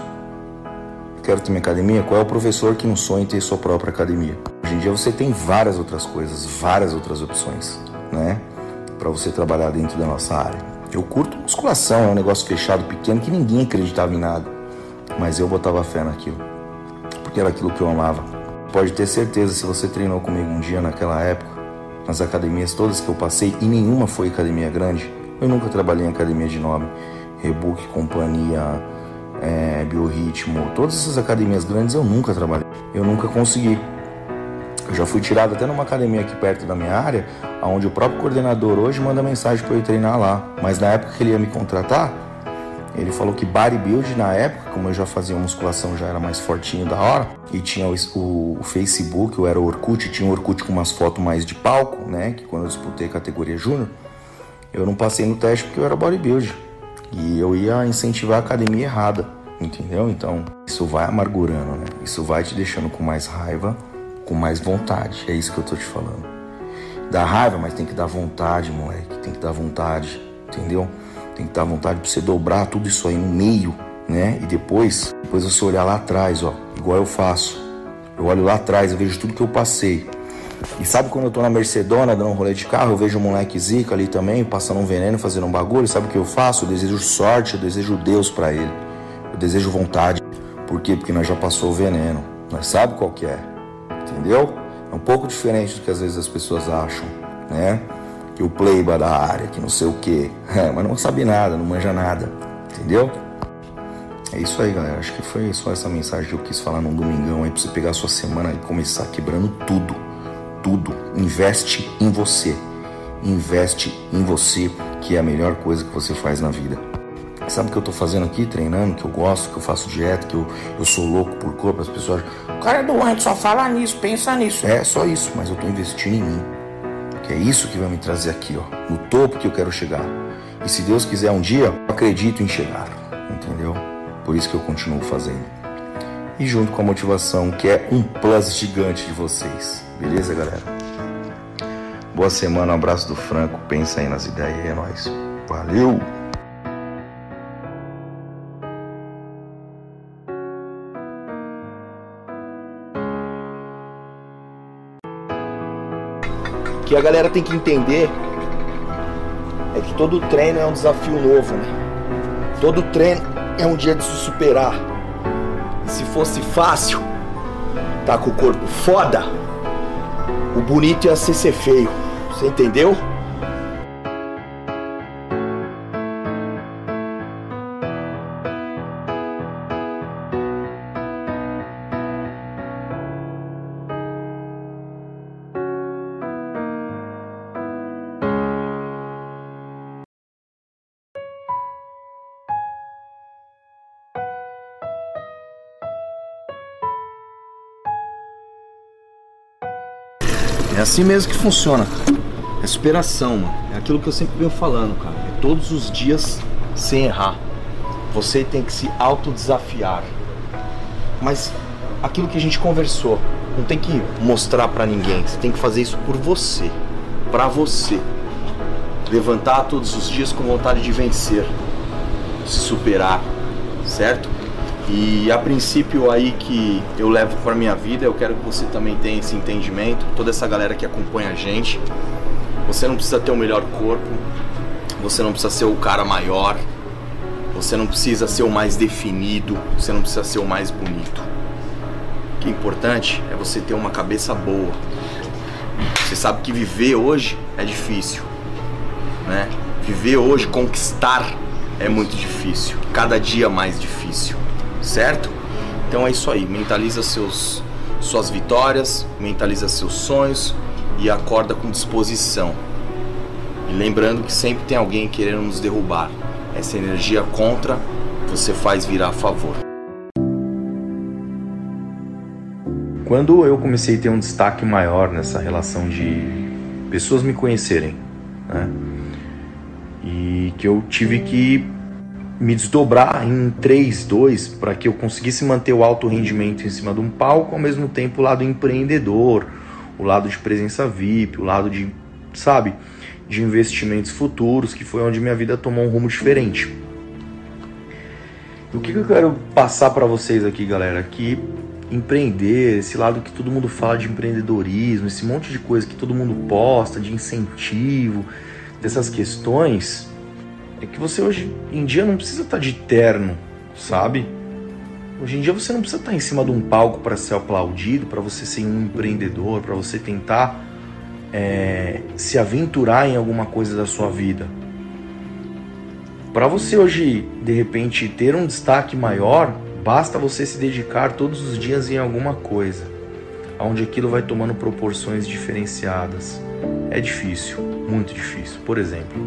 Quero ter minha academia? Qual é o professor que não sonha em ter sua própria academia? Hoje em dia você tem várias outras coisas, várias outras opções, né? Pra você trabalhar dentro da nossa área. Eu curto musculação, é um negócio fechado, pequeno, que ninguém acreditava em nada. Mas eu botava fé naquilo, porque era aquilo que eu amava. Pode ter certeza, se você treinou comigo um dia naquela época, nas academias todas que eu passei, e nenhuma foi academia grande, eu nunca trabalhei em academia de nome. Rebook, Companhia, é, Biorritmo, todas essas academias grandes eu nunca trabalhei. Eu nunca consegui. Eu já fui tirado até numa academia aqui perto da minha área, onde o próprio coordenador hoje manda mensagem para eu ir treinar lá. Mas na época que ele ia me contratar, ele falou que bodybuild na época, como eu já fazia musculação, já era mais fortinho da hora, e tinha o, o, o Facebook, eu era o Orkut, tinha o Orkut com umas fotos mais de palco, né, que quando eu disputei categoria júnior, eu não passei no teste porque eu era bodybuild. E eu ia incentivar a academia errada, entendeu? Então, isso vai amargurando, né? Isso vai te deixando com mais raiva, com mais vontade. É isso que eu tô te falando. Dá raiva, mas tem que dar vontade, moleque. Tem que dar vontade, entendeu? Tem que dar vontade pra você dobrar tudo isso aí no meio, né? E depois, depois você olhar lá atrás, ó. Igual eu faço. Eu olho lá atrás, eu vejo tudo que eu passei. E sabe quando eu tô na Mercedona, dando um rolê de carro, eu vejo um moleque zica ali também, passando um veneno, fazendo um bagulho. Sabe o que eu faço? Eu desejo sorte, eu desejo Deus pra ele. Eu desejo vontade. Por quê? Porque nós já passou o veneno. Nós sabe qual que é. Entendeu? É um pouco diferente do que às vezes as pessoas acham, né? Que o pleiba da área, que não sei o quê. É, mas não sabe nada, não manja nada. Entendeu? É isso aí, galera. Acho que foi só essa mensagem que eu quis falar num domingão aí pra você pegar a sua semana e começar quebrando tudo. Tudo. Investe em você. Investe em você, que é a melhor coisa que você faz na vida. Sabe o que eu tô fazendo aqui, treinando, que eu gosto, que eu faço dieta, que eu, eu sou louco por corpo? As pessoas acham, o cara é doente, só fala nisso, pensa nisso. É, só isso, mas eu tô investindo em mim. Que é isso que vai me trazer aqui, ó, no topo que eu quero chegar. E se Deus quiser um dia, eu acredito em chegar, entendeu? Por isso que eu continuo fazendo. E junto com a motivação, que é um plus gigante de vocês. Beleza, galera? Boa semana, um abraço do Franco. Pensa aí nas ideias e é nóis. Valeu! O que a galera tem que entender é que todo treino é um desafio novo, né? Todo treino é um dia de se superar. E se fosse fácil, tá com o corpo foda, o bonito ia ser ser feio. Você entendeu? É assim mesmo que funciona. É superação, mano. É aquilo que eu sempre venho falando, cara. É todos os dias sem errar. Você tem que se autodesafiar. Mas aquilo que a gente conversou, não tem que mostrar pra ninguém. Você tem que fazer isso por você. Pra você. Levantar todos os dias com vontade de vencer. Se superar. Certo? E a princípio aí que eu levo para minha vida, eu quero que você também tenha esse entendimento, toda essa galera que acompanha a gente. Você não precisa ter o melhor corpo, você não precisa ser o cara maior, você não precisa ser o mais definido, você não precisa ser o mais bonito. O que é importante é você ter uma cabeça boa. Você sabe que viver hoje é difícil, né? Viver hoje, conquistar é muito difícil, cada dia mais difícil. Certo? Então é isso aí, mentaliza seus, suas vitórias, mentaliza seus sonhos e acorda com disposição. E lembrando que sempre tem alguém querendo nos derrubar. Essa energia contra, você faz virar a favor. Quando eu comecei a ter um destaque maior nessa relação de pessoas me conhecerem, né? E que eu tive que me desdobrar em três, dois, para que eu conseguisse manter o alto rendimento em cima de um palco, ao mesmo tempo o lado empreendedor, o lado de presença V I P, o lado de, sabe, de investimentos futuros, que foi onde minha vida tomou um rumo diferente. O que eu quero passar para vocês aqui, galera, que empreender, esse lado que todo mundo fala de empreendedorismo, esse monte de coisa que todo mundo posta, de incentivo, dessas questões, é que você hoje em dia não precisa estar de terno, sabe? Hoje em dia você não precisa estar em cima de um palco para ser aplaudido, para você ser um empreendedor, para você tentar é, se aventurar em alguma coisa da sua vida. Para você hoje, de repente, ter um destaque maior, basta você se dedicar todos os dias em alguma coisa, onde aquilo vai tomando proporções diferenciadas. É difícil, muito difícil. Por exemplo,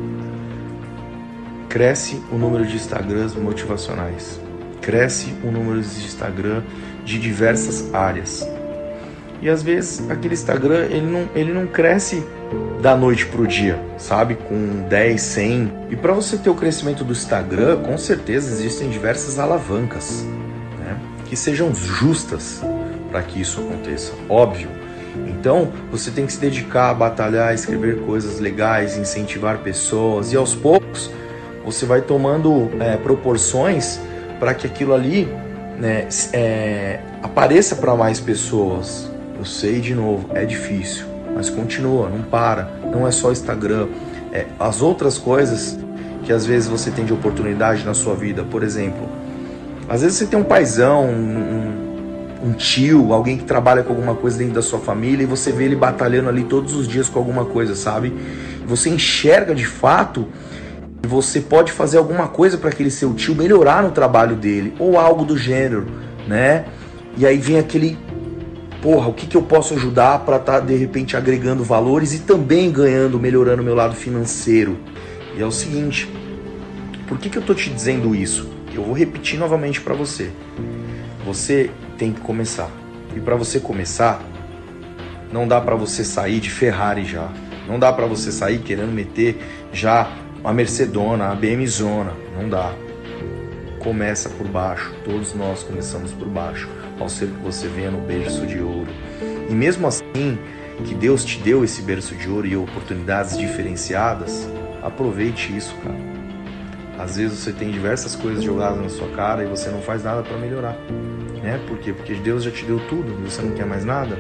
cresce o número de Instagrams motivacionais, cresce o número de Instagram de diversas áreas. E às vezes aquele Instagram ele não, ele não cresce da noite pro dia, sabe? Com dez, cem. E para você ter o crescimento do Instagram, com certeza existem diversas alavancas, né? Que sejam justas para que isso aconteça, óbvio. Então você tem que se dedicar a batalhar, escrever coisas legais, incentivar pessoas, e aos poucos você vai tomando é, proporções para que aquilo ali, né, é, apareça para mais pessoas. Eu sei, de novo, é difícil, mas continua, não para. Não é só Instagram, é, as outras coisas que às vezes você tem de oportunidade na sua vida. Por exemplo, Às vezes você tem um paizão, um, um tio, alguém que trabalha com alguma coisa dentro da sua família e você vê ele batalhando ali todos os dias com alguma coisa, sabe? Você enxerga de fato que você pode fazer alguma coisa para aquele seu tio melhorar no trabalho dele, ou algo do gênero, né? E aí vem aquele, porra, o que, que eu posso ajudar para estar, tá, de repente, agregando valores e também ganhando, melhorando o meu lado financeiro. E é o seguinte, por que, que eu tô te dizendo isso? Eu vou repetir novamente para você. Você tem que começar. E para você começar, não dá para você sair de Ferrari já. Não dá para você sair querendo meter já uma Mercedona, a BMzona. Não dá. Começa por baixo. Todos nós começamos por baixo. Ao ser que você venha no berço de ouro. E mesmo assim, que Deus te deu esse berço de ouro e oportunidades diferenciadas, aproveite isso, cara. Às vezes você tem diversas coisas jogadas na sua cara e você não faz nada para melhorar, né? Por quê? Porque Deus já te deu tudo e você não quer mais nada.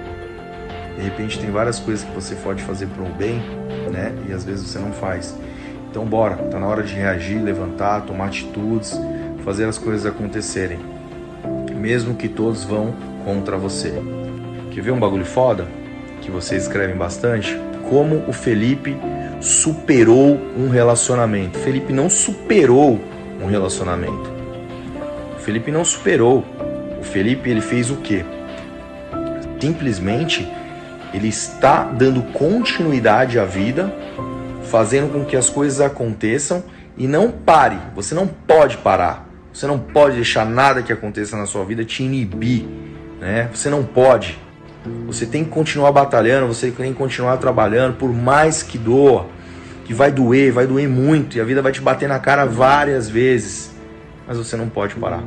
De repente tem várias coisas que você pode fazer para o bem, né? E às vezes você não faz. Então bora, tá na hora de reagir, levantar, tomar atitudes, fazer as coisas acontecerem, mesmo que todos vão contra você. Quer ver um bagulho foda? Que vocês escrevem bastante? Como o Felipe superou um relacionamento. O Felipe não superou um relacionamento. O Felipe não superou. O Felipe, ele fez o quê? Simplesmente, ele está dando continuidade à vida, fazendo com que as coisas aconteçam e não pare. Você não pode parar. Você não pode deixar nada que aconteça na sua vida te inibir, né? Você não pode. Você tem que continuar batalhando, você tem que continuar trabalhando, por mais que doa, que vai doer, vai doer muito, e a vida vai te bater na cara várias vezes, mas você não pode parar.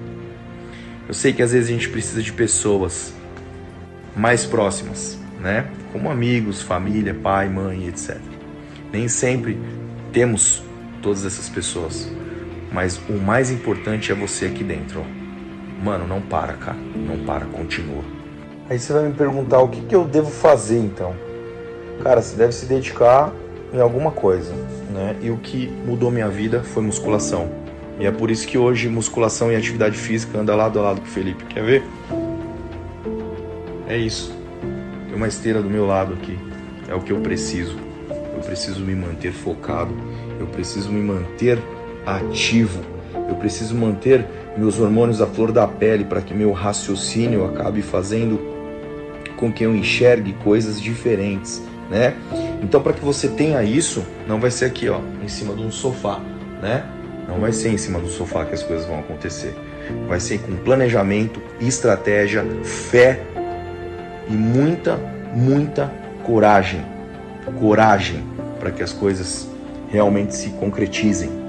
Eu sei que às vezes a gente precisa de pessoas mais próximas, né? Como amigos, família, pai, mãe, etcétera. Nem sempre temos todas essas pessoas, mas o mais importante é você aqui dentro, ó. Mano, não para, cara, não para, continua. Aí você vai me perguntar, o que, que eu devo fazer então? Cara, você deve se dedicar em alguma coisa, né? E o que mudou minha vida foi musculação. E é por isso que hoje musculação e atividade física anda lado a lado com o Felipe. Quer ver? É isso. Tem uma esteira do meu lado aqui. É o que eu preciso. Eu preciso me manter focado. Eu preciso me manter ativo. Eu preciso manter meus hormônios à flor da pele para que meu raciocínio acabe fazendo com que eu enxergue coisas diferentes, né? Então, para que você tenha isso, não vai ser aqui, ó, em cima de um sofá, né? Não vai ser em cima do sofá que as coisas vão acontecer. Vai ser com planejamento, estratégia, fé e muita, muita coragem. Coragem para que as coisas realmente se concretizem.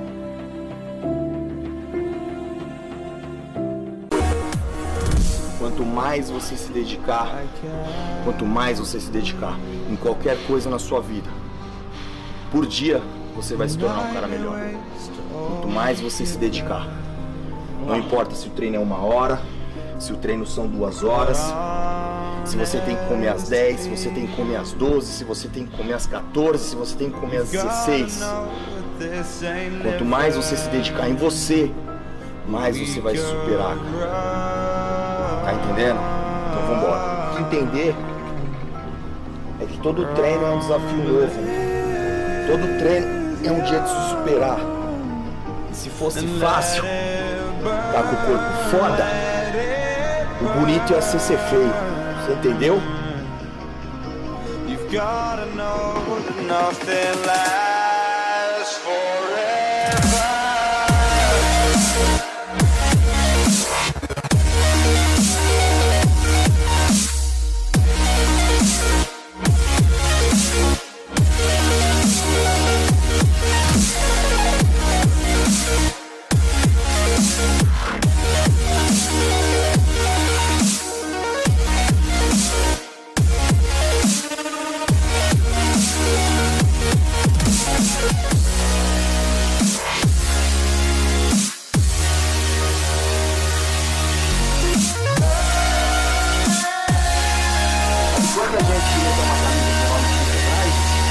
Quanto mais você se dedicar, quanto mais você se dedicar em qualquer coisa na sua vida, por dia você vai se tornar um cara melhor. Quanto mais você se dedicar, não importa se o treino é uma hora, se o treino são duas horas, se você tem que comer às dez, se você tem que comer às doze, se você tem que comer às quatorze, se você tem que comer às dezesseis. Quanto mais você se dedicar em você, mais você vai se superar, cara. Tá entendendo? Então vambora. Entender é que todo treino é um desafio novo. Todo treino é um dia de se superar. E se fosse fácil, tá com o corpo foda, o bonito ia ser ser feio. Você entendeu? You've gotta know nothing lasts forever.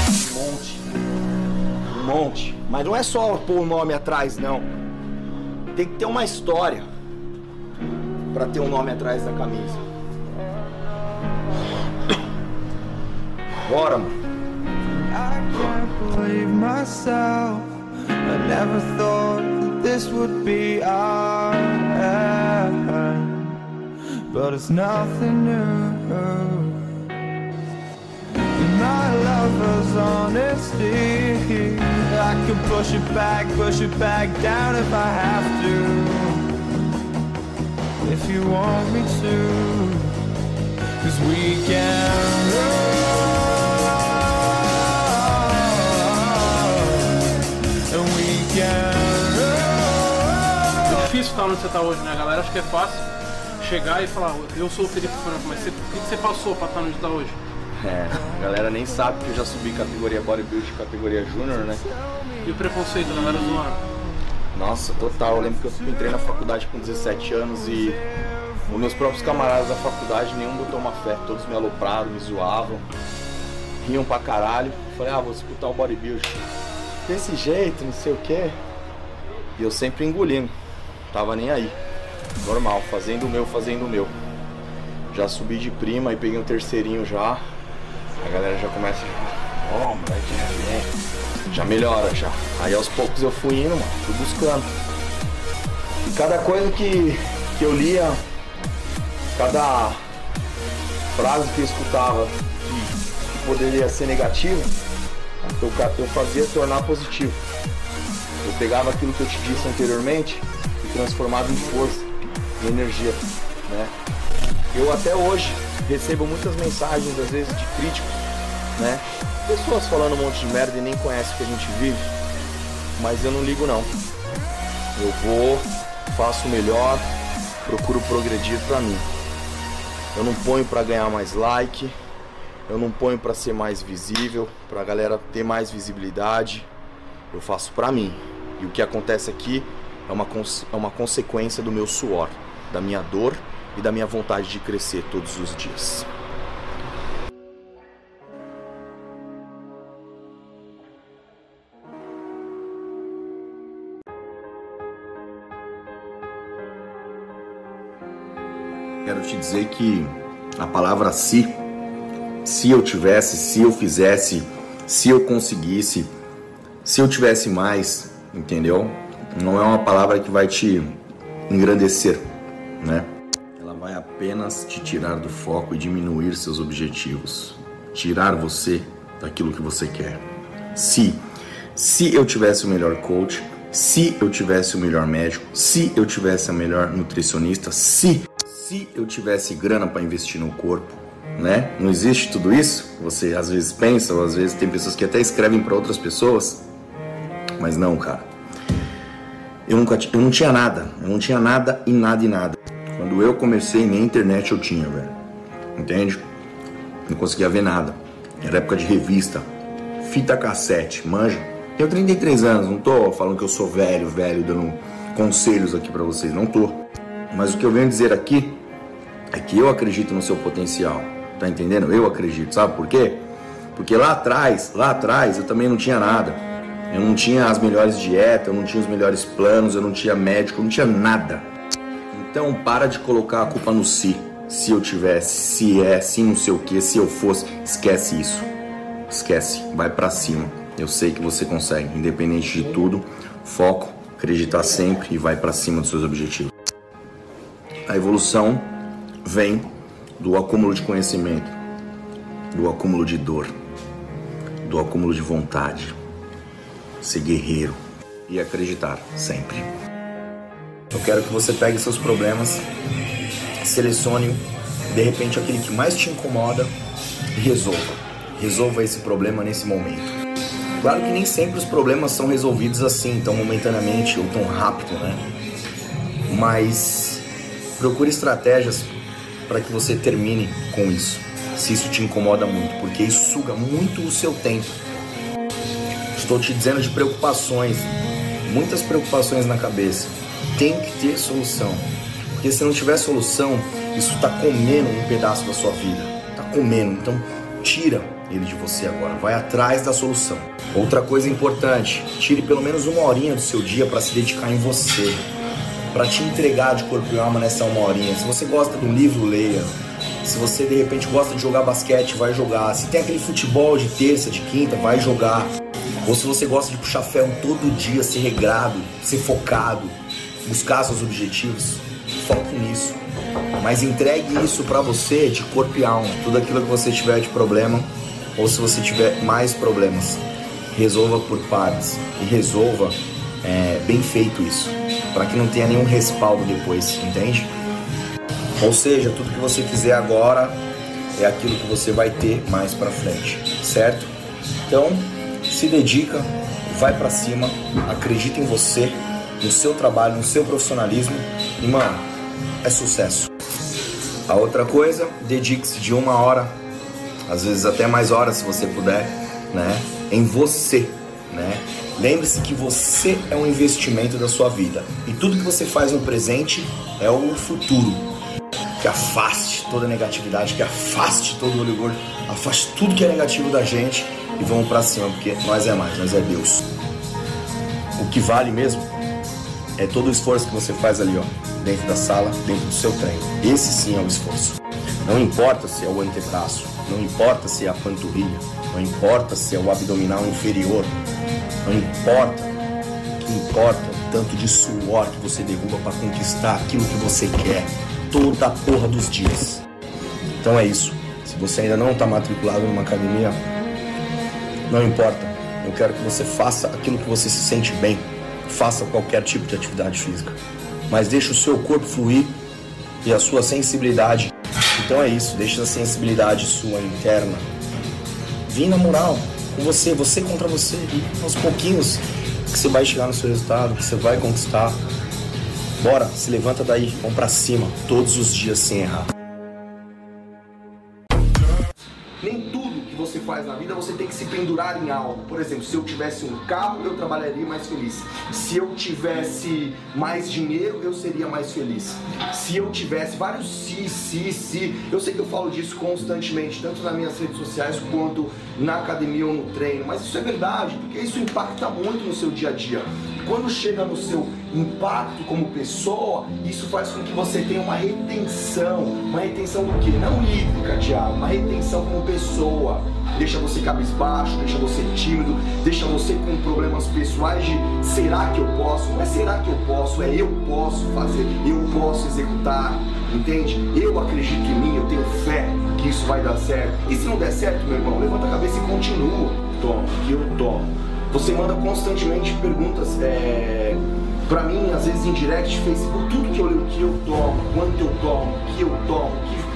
Mas não é só pôr o nome atrás, não. tem que ter uma história pra ter um nome atrás da camisa. Bora, mano. I can't believe myself. I never thought that this would be our end, but it's nothing new. My lover's honesty, I can push it back, push it back down if I have to. If you want me to, 'cause we can run, and we can run. É difícil estar onde você está hoje, né? A galera acha que é fácil chegar e falar, eu sou o Felipe Franco, mas você, o que você passou para estar onde está hoje? É, a galera nem sabe que eu já subi categoria bodybuilding e categoria júnior, né? E o preconceito da galera zoando? Nossa, total. Eu lembro que eu entrei na faculdade com dezessete anos e os meus próprios camaradas da faculdade, nenhum botou uma fé. Todos me alopraram, me zoavam, riam pra caralho. Falei, ah, vou disputar o bodybuilding. Desse jeito, não sei o quê. E eu sempre engolindo. Tava nem aí. Normal, fazendo o meu, fazendo o meu. Já subi de prima e peguei um terceirinho já. A galera já começa a... Ó, oh, moleque, é, já melhora já. Aí aos poucos eu fui indo, mano, fui buscando. E cada coisa que, que eu lia, cada frase que eu escutava que, que poderia ser negativa, eu, eu fazia tornar positivo. Eu pegava aquilo que eu te disse anteriormente e transformava em força, em energia, né? Eu até hoje recebo muitas mensagens, às vezes, de críticos, né? Pessoas falando um monte de merda e nem conhecem o que a gente vive. Mas eu não ligo, não. Eu vou, faço o melhor, procuro progredir pra mim. Eu não ponho pra ganhar mais like, eu não ponho pra ser mais visível, pra galera ter mais visibilidade. Eu faço pra mim. E o que acontece aqui é uma, é uma consequência do meu suor, da minha dor e da minha vontade de crescer todos os dias. Quero te dizer que a palavra se, se eu tivesse, se eu fizesse, se eu conseguisse, se eu tivesse mais, entendeu? Não é uma palavra que vai te engrandecer, né? Ela vai apenas te tirar do foco e diminuir seus objetivos, tirar você daquilo que você quer. Se, se eu tivesse o melhor coach, se eu tivesse o melhor médico, se eu tivesse a melhor nutricionista, se, se eu tivesse grana para investir no corpo, né? Não existe tudo isso? Você às vezes pensa, ou às vezes tem pessoas que até escrevem para outras pessoas, mas não, cara. Eu, nunca, eu não tinha nada, eu não tinha nada e nada e nada. Quando eu comecei, nem internet eu tinha, velho. Entende? Não conseguia ver nada. Era época de revista, fita cassete, manja. Tenho trinta e três anos, não tô falando que eu sou velho, velho, dando conselhos aqui pra vocês, não tô. Mas o que eu venho dizer aqui é que eu acredito no seu potencial, tá entendendo? Eu acredito, sabe por quê? Porque lá atrás, lá atrás eu também não tinha nada. Eu não tinha as melhores dietas, eu não tinha os melhores planos, eu não tinha médico, eu não tinha nada. Então para de colocar a culpa no se. Se eu tivesse, se é, se não sei o que, se eu fosse. Esquece isso. Esquece, vai pra cima. Eu sei que você consegue, independente de tudo. Foco, acreditar sempre e vai pra cima dos seus objetivos. A evolução vem do acúmulo de conhecimento, do acúmulo de dor, do acúmulo de vontade. Ser guerreiro e acreditar sempre. Eu quero que você pegue seus problemas, selecione de repente aquele que mais te incomoda e resolva. Resolva esse problema nesse momento. Claro que nem sempre os problemas são resolvidos assim, tão momentaneamente ou tão rápido, né? Mas procure estratégias para que você termine com isso, se isso te incomoda muito, porque isso suga muito o seu tempo. Estou te dizendo de preocupações, muitas preocupações na cabeça. Tem que ter solução, porque se não tiver solução, isso está comendo um pedaço da sua vida, está comendo. Então tira ele de você agora, vai atrás da solução. Outra coisa importante, tire pelo menos uma horinha do seu dia para se dedicar em você. para te entregar de corpo e alma nessa uma horinha. Se você gosta de um livro, leia. Se você de repente gosta de jogar basquete, vai jogar. Se tem aquele futebol de terça, de quinta, vai jogar. Ou se você gosta de puxar ferro todo dia, ser regrado, ser focado, buscar seus objetivos, foque nisso. Mas entregue isso pra você de corpo e alma. Tudo aquilo que você tiver de problema, ou se você tiver mais problemas, resolva por partes. E resolva é, bem feito isso, para que não tenha nenhum respaldo depois, entende? Ou seja, tudo que você fizer agora é aquilo que você vai ter mais pra frente, certo? Então, se dedica, vai pra cima, acredita em você, no seu trabalho, no seu profissionalismo e, mano, é sucesso. A outra coisa, dedique-se de uma hora, às vezes até mais horas se você puder, né, em você, né? Lembre-se que você é um investimento da sua vida e tudo que você faz no presente é o futuro. Que afaste toda a negatividade, que afaste todo o olho gordo, afaste tudo que é negativo da gente e vamos pra cima, porque nós é mais, nós é Deus. O que vale mesmo é todo o esforço que você faz ali, ó, dentro da sala, dentro do seu treino. Esse sim é o esforço. Não importa se é o antebraço, não importa se é a panturrilha, não importa se é o abdominal inferior, não importa. O que importa é o tanto de suor que você derruba para conquistar aquilo que você quer toda a porra dos dias. Então é isso. Se você ainda não está matriculado numa academia, não importa. Eu quero que você faça aquilo que você se sente bem. Faça qualquer tipo de atividade física, mas deixe o seu corpo fluir e a sua sensibilidade. Então é isso, deixe a sensibilidade sua interna vir na moral, com você, você contra você, e aos pouquinhos que você vai chegar no seu resultado, que você vai conquistar. Bora, se levanta daí, vamos pra cima, todos os dias sem errar. Nem tudo que você faz na vida você tem que se pendurar em algo. Por exemplo, se eu tivesse um carro, eu trabalharia mais feliz. Se eu tivesse mais dinheiro, eu seria mais feliz. Se eu tivesse vários se, se, se. Eu sei que eu falo disso constantemente, tanto nas minhas redes sociais quanto na academia ou no treino. Mas isso é verdade, porque isso impacta muito no seu dia a dia. Quando chega no seu impacto como pessoa, isso faz com que você tenha uma retenção. Uma retenção do quê? Não hídrica, Thiago, uma retenção como pessoa. Deixa você cabisbaixo, deixa você tímido, deixa você com problemas pessoais de será que eu posso? Não é será que eu posso, é eu posso fazer, eu posso executar, entende? Eu acredito em mim, eu tenho fé que isso vai dar certo. E se não der certo, meu irmão, levanta a cabeça e continua. Toma, que eu tomo. Você manda constantemente perguntas é, pra mim, às vezes em direct, Facebook, tudo que eu leio, o que eu tomo, quanto eu tomo, o que eu tomo,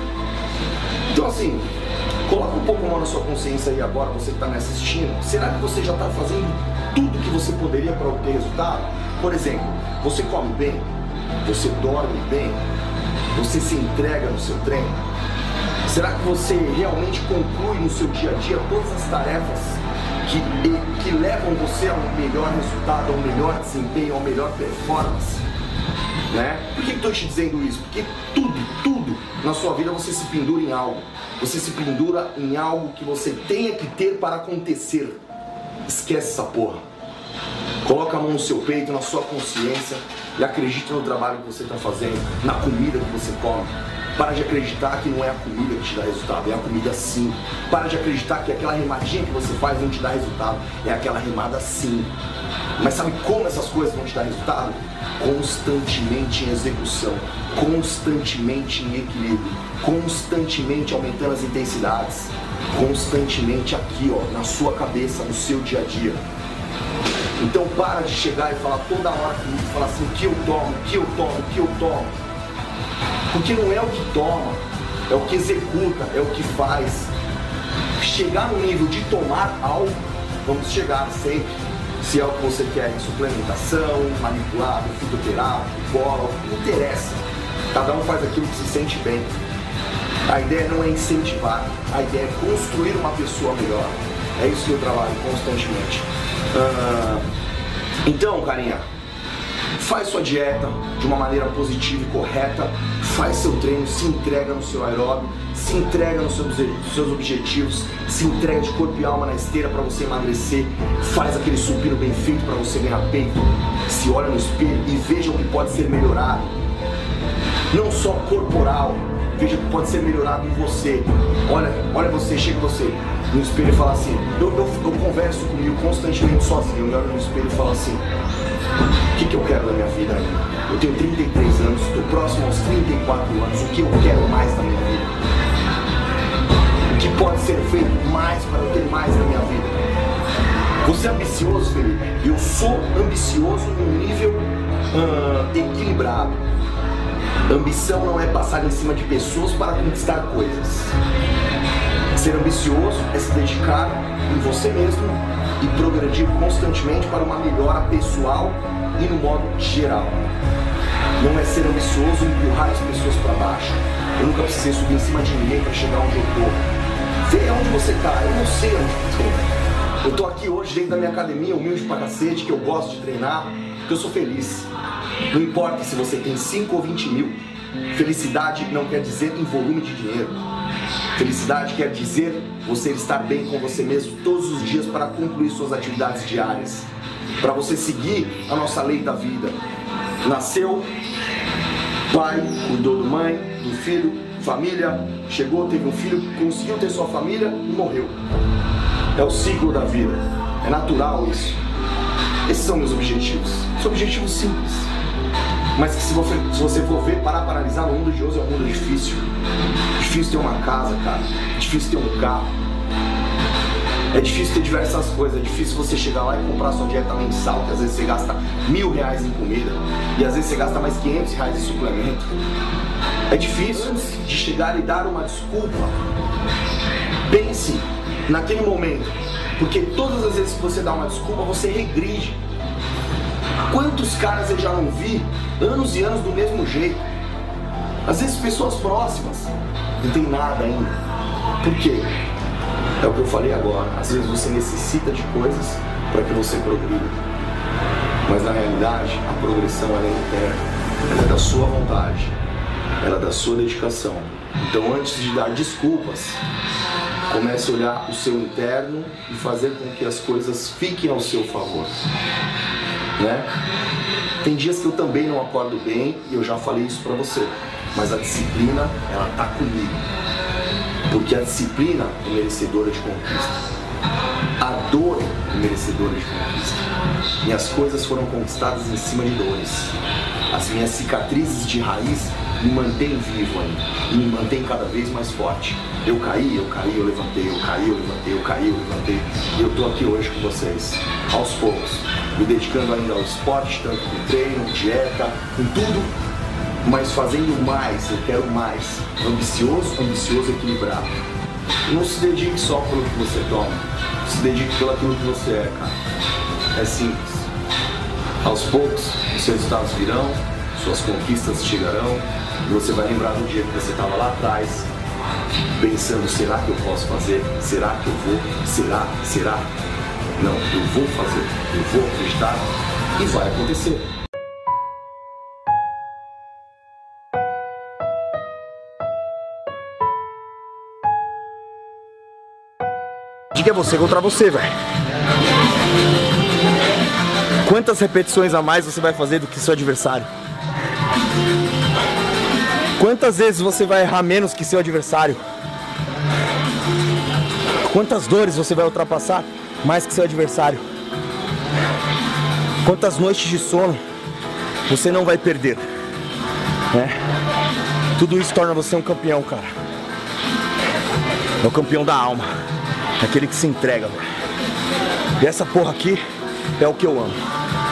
que... Então assim, coloca um pouco mais na sua consciência aí agora, você que está me assistindo. Será que você já está fazendo tudo que você poderia para obter resultado? Por exemplo, você come bem, você dorme bem, você se entrega no seu treino? Será que você realmente conclui no seu dia a dia todas as tarefas que, que levam você a um melhor resultado, a um melhor desempenho, a uma melhor performance? Né? Por que eu estou te dizendo isso? Porque tudo, tudo na sua vida você se pendura em algo. Você se pendura em algo que você tenha que ter para acontecer. Esquece essa porra. Coloca a mão no seu peito, na sua consciência e acredita no trabalho que você está fazendo, na comida que você come. Para de acreditar que não é a comida que te dá resultado, é a comida sim. Para de acreditar que aquela remadinha que você faz não te dá resultado, é aquela remada sim. Mas sabe como essas coisas vão te dar resultado? Constantemente em execução, constantemente em equilíbrio, constantemente aumentando as intensidades, constantemente aqui, ó, na sua cabeça, no seu dia a dia. Então para de chegar e falar toda hora comigo, falar assim, o que eu tomo, o que eu tomo, o que eu tomo. Porque não é o que toma, é o que executa, é o que faz. Chegar no nível de tomar algo, vamos chegar sempre. Se é o que você quer, em suplementação, manipulado, fitoterápico, bola, não interessa. Cada um faz aquilo que se sente bem. A ideia não é incentivar, a ideia é construir uma pessoa melhor. É isso que eu trabalho constantemente. Ah, então, carinha, faz sua dieta de uma maneira positiva e correta, faz seu treino, se entrega no seu aeróbio, se entrega nos seus, nos seus objetivos, se entrega de corpo e alma na esteira para você emagrecer, faz aquele supino bem feito para você ganhar peito, se olha no espelho e veja o que pode ser melhorado, não só corporal, veja o que pode ser melhorado em você. Olha, olha você, chega você no espelho e fala assim, eu, eu, eu converso comigo constantemente sozinho, eu olho no espelho e falo assim, o que, que eu quero da minha vida ainda? Eu tenho trinta e três anos, estou próximo aos trinta e quatro anos, o que eu quero mais da minha vida? O que pode ser feito mais para eu ter mais da minha vida? Você é ambicioso, Felipe? Eu sou ambicioso num nível uh, equilibrado. Ambição não é passar em cima de pessoas para conquistar coisas. Ser ambicioso é se dedicar em você mesmo e progredir constantemente para uma melhora pessoal e no modo geral. Não é ser ambicioso empurrar as pessoas para baixo. Eu nunca precisei subir em cima de ninguém para chegar onde eu tô. Vê onde você tá, eu não sei onde eu tô. Eu tô aqui hoje dentro da minha academia, humilde pra cacete, que eu gosto de treinar, que eu sou feliz. Não importa se você tem cinco ou vinte mil. Felicidade não quer dizer em volume de dinheiro. Felicidade quer dizer você estar bem com você mesmo todos os dias para concluir suas atividades diárias. Para você seguir a nossa lei da vida. Nasceu, pai, cuidou do mãe, do filho, família, chegou, teve um filho, conseguiu ter sua família e morreu. É o ciclo da vida. É natural isso. Esses são meus objetivos. São objetivos simples. Mas que se você, se você for ver, parar para analisar, no mundo de hoje é um mundo difícil. Difícil ter uma casa, cara. Difícil ter um carro. É difícil ter diversas coisas. É difícil você chegar lá e comprar sua dieta mensal, que às vezes você gasta mil reais em comida e às vezes você gasta mais quinhentos reais em suplemento. É difícil de chegar e dar uma desculpa. Pense naquele momento, porque todas as vezes que você dá uma desculpa, você regride. Quantos caras eu já não vi anos e anos do mesmo jeito? Às vezes pessoas próximas, não tem nada ainda. Por quê? É o que eu falei agora. Às vezes você necessita de coisas para que você progrida. Mas na realidade, a progressão ela é interna. Ela é da sua vontade. Ela é da sua dedicação. Então antes de dar desculpas, comece a olhar o seu interno e fazer com que as coisas fiquem ao seu favor. Né? Tem dias que eu também não acordo bem e eu já falei isso pra você, mas a disciplina, ela tá comigo, porque a disciplina é merecedora de conquista, a dor é merecedora de conquista. Minhas coisas foram conquistadas em cima de dores, as minhas cicatrizes de raiz me mantêm vivo ainda e me mantêm cada vez mais forte. Eu caí, eu caí, eu levantei, eu caí, eu levantei, eu caí, eu levantei. E eu tô aqui hoje com vocês, aos poucos, me dedicando ainda ao esporte, tanto com treino, dieta, com tudo, mas fazendo mais, eu quero mais. Ambicioso, ambicioso, equilibrado. Não se dedique só pelo que você toma, se dedique pelo aquilo que você é, cara. É simples. Aos poucos, os seus resultados virão, suas conquistas chegarão, e você vai lembrar do dia que você estava lá atrás, pensando, será que eu posso fazer? Será que eu vou? Será? Será? Não, eu vou fazer, eu vou acreditar e vai acontecer. Diga é você contra você, velho. Quantas repetições a mais você vai fazer do que seu adversário? Quantas vezes você vai errar menos que seu adversário? Quantas dores você vai ultrapassar mais que seu adversário? Quantas noites de sono você não vai perder? Né? Tudo isso torna você um campeão, cara. É o campeão da alma. É aquele que se entrega, velho. E essa porra aqui é o que eu amo.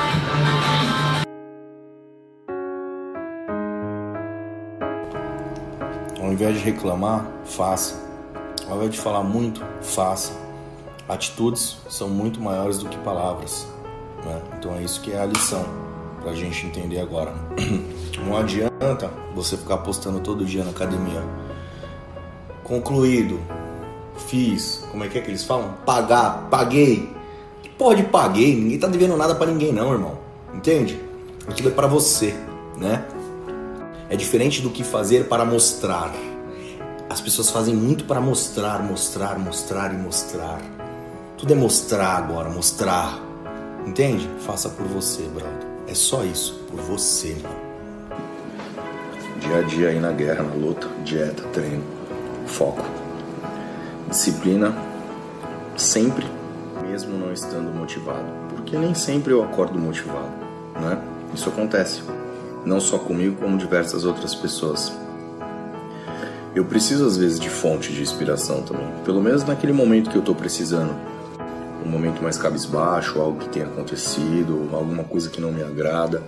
Ao invés de reclamar, faça. Ao invés de falar muito, faça. Atitudes são muito maiores do que palavras, né? Então é isso que é a lição pra gente entender agora. Não adianta você ficar postando todo dia na academia. Concluído. Fiz. Como é que é que eles falam? Pagar. Paguei. Que porra de paguei? Ninguém tá devendo nada pra ninguém não, irmão. Entende? Aquilo é para você, né? É diferente do que fazer para mostrar. As pessoas fazem muito para mostrar, mostrar, mostrar e mostrar. Tudo é mostrar agora, mostrar. Entende? Faça por você, brother. É só isso, por você, mano. Dia a dia aí na guerra, na luta, dieta, treino, foco, disciplina, sempre, mesmo não estando motivado, porque nem sempre eu acordo motivado, né? Isso acontece, não só comigo, como diversas outras pessoas. Eu preciso às vezes de fonte de inspiração também, pelo menos naquele momento que eu tô precisando, um momento mais cabisbaixo, algo que tenha acontecido, alguma coisa que não me agrada.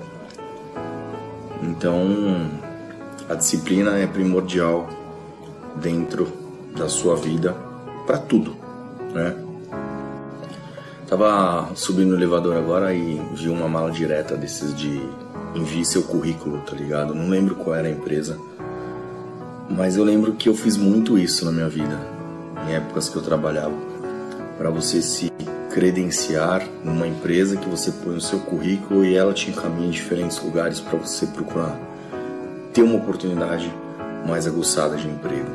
Então, a disciplina é primordial dentro da sua vida para tudo, né? Tava subindo no elevador agora e vi uma mala direta desses de envie seu currículo, tá ligado? Não lembro qual era a empresa, mas eu lembro que eu fiz muito isso na minha vida, em épocas que eu trabalhava, para você se credenciar numa empresa que você põe o seu currículo e ela te encaminha em diferentes lugares para você procurar ter uma oportunidade mais aguçada de emprego.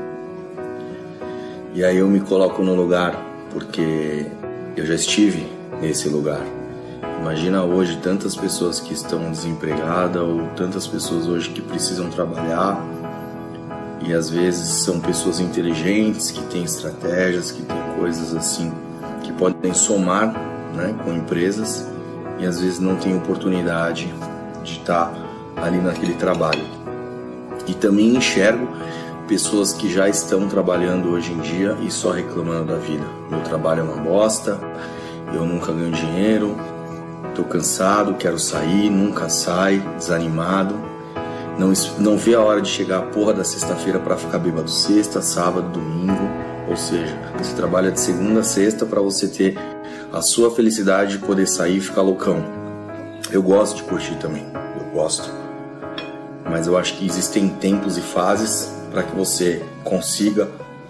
E aí eu me coloco no lugar, porque eu já estive nesse lugar. Imagina hoje tantas pessoas que estão desempregadas ou tantas pessoas hoje que precisam trabalhar e às vezes são pessoas inteligentes, que têm estratégias, que têm coisas assim que podem somar, né, com empresas e às vezes não têm oportunidade de estar ali naquele trabalho. E também enxergo pessoas que já estão trabalhando hoje em dia e só reclamando da vida. Meu trabalho é uma bosta, eu nunca ganho dinheiro, tô cansado, quero sair, nunca sai, desanimado. Não, não vê a hora de chegar a porra da sexta-feira para ficar bêbado sexta, sábado, domingo. Ou seja, você trabalha de segunda a sexta para você ter a sua felicidade de poder sair e ficar loucão. Eu gosto de curtir também, eu gosto. Mas eu acho que existem tempos e fases para que você consiga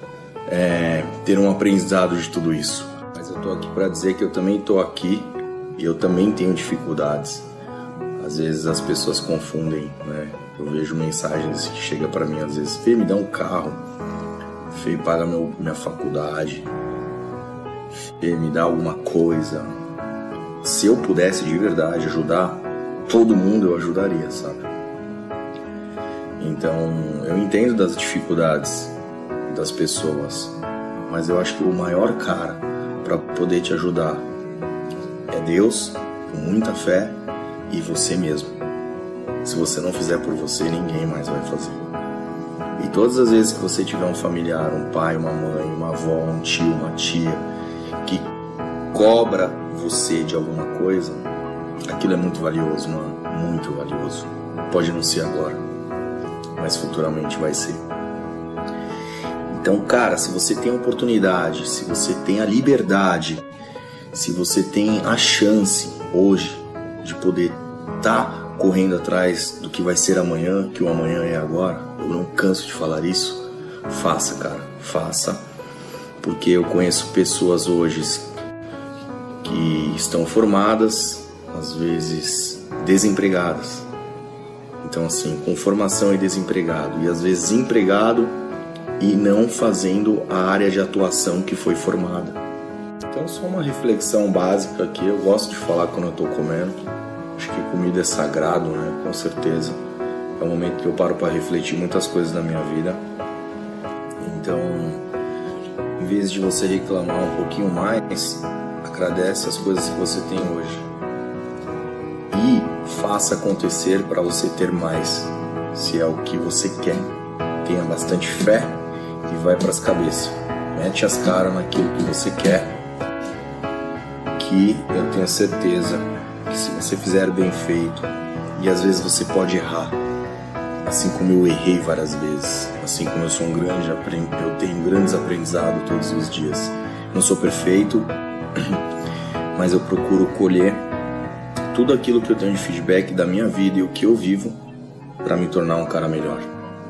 é, ter um aprendizado de tudo isso. Mas eu tô aqui para dizer que eu também tô aqui e eu também tenho dificuldades. Às vezes as pessoas confundem, né? Eu vejo mensagens que chegam para mim às vezes: Fê, me dá um carro, Fê, paga meu, minha faculdade, Fê, me dá alguma coisa. Se eu pudesse de verdade ajudar todo mundo, eu ajudaria, sabe? Então, eu entendo das dificuldades das pessoas, mas eu acho que o maior cara para poder te ajudar é Deus, com muita fé, e você mesmo. Se você não fizer por você, ninguém mais vai fazer. E todas as vezes que você tiver um familiar, um pai, uma mãe, uma avó, um tio, uma tia, que cobra você de alguma coisa, aquilo é muito valioso, mano, muito valioso. Pode não ser agora, mas futuramente vai ser. Então, cara, se você tem a oportunidade, se você tem a liberdade, se você tem a chance hoje de poder estar tá correndo atrás do que vai ser amanhã, que o amanhã é agora, eu não canso de falar isso, faça, cara, faça, porque eu conheço pessoas hoje que estão formadas, às vezes desempregadas. Então, assim, com formação e desempregado, e às vezes empregado e não fazendo a área de atuação que foi formada. Então, só uma reflexão básica aqui, eu gosto de falar quando eu tô comendo. Acho que comida é sagrado, né? Com certeza. É um momento que eu paro para refletir muitas coisas da minha vida. Então, em vez de você reclamar um pouquinho mais, agradece as coisas que você tem hoje. E faça acontecer para você ter mais, se é o que você quer. Tenha bastante fé e vai para as cabeças. Mete as caras naquilo que você quer, que eu tenho certeza que se você fizer bem feito, e às vezes você pode errar, assim como eu errei várias vezes, assim como eu sou um grande eu tenho grandes aprendizados todos os dias. Não sou perfeito, mas eu procuro colher tudo aquilo que eu tenho de feedback da minha vida e o que eu vivo para me tornar um cara melhor.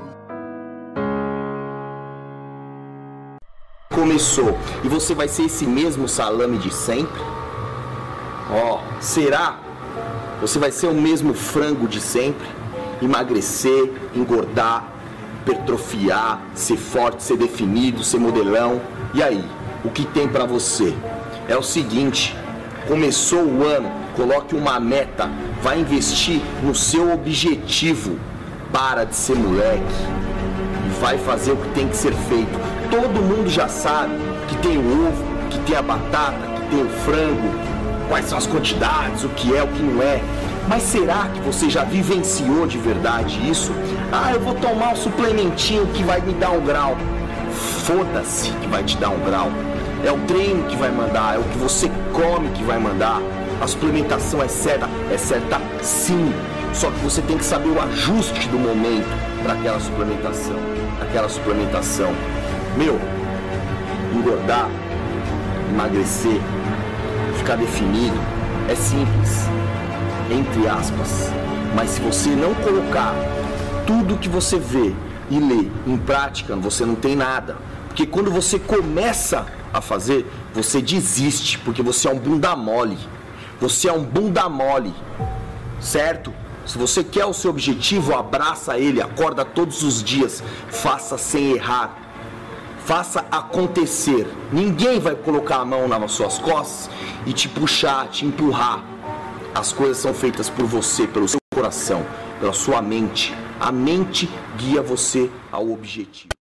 Começou, e você vai ser esse mesmo salame de sempre? Ó, oh, será? Você vai ser o mesmo frango de sempre, emagrecer, engordar, hipertrofiar, ser forte, ser definido, ser modelão. E aí, o que tem pra você? É o seguinte, começou o ano, coloque uma meta, vai investir no seu objetivo. Para de ser moleque e vai fazer o que tem que ser feito. Todo mundo já sabe que tem o ovo, que tem a batata, que tem o frango, quais são as quantidades, o que é, o que não é. Mas será que você já vivenciou de verdade isso? Ah, eu vou tomar um suplementinho que vai me dar um grau. Foda-se que vai te dar um grau. É o treino que vai mandar, é o que você come que vai mandar. A suplementação é certa, é certa sim. Só que você tem que saber o ajuste do momento para aquela suplementação. Aquela suplementação. Meu, engordar, emagrecer, ficar definido, é simples. Entre aspas. Mas se você não colocar tudo que você vê e lê em prática, você não tem nada. Porque quando você começa a fazer, você desiste. Porque você é um bunda mole. Você é um bunda mole. Certo? Se você quer o seu objetivo, abraça ele, acorda todos os dias, faça sem errar, faça acontecer. Ninguém vai colocar a mão nas suas costas e te puxar, te empurrar. As coisas são feitas por você, pelo seu coração, pela sua mente. A mente guia você ao objetivo.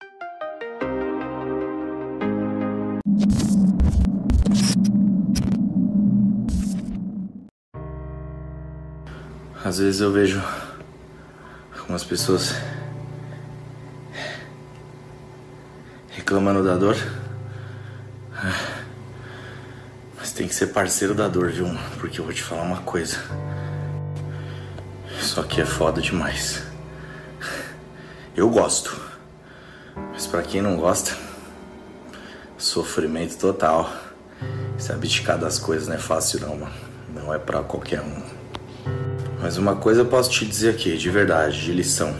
Às vezes eu vejo algumas pessoas reclamando da dor, mas tem que ser parceiro da dor, viu? Porque eu vou te falar uma coisa, isso aqui é foda demais. Eu gosto, mas pra quem não gosta, sofrimento total. Se abdicar das coisas não é fácil não, mano. Não é pra qualquer um. Mas uma coisa eu posso te dizer aqui, de verdade, de lição.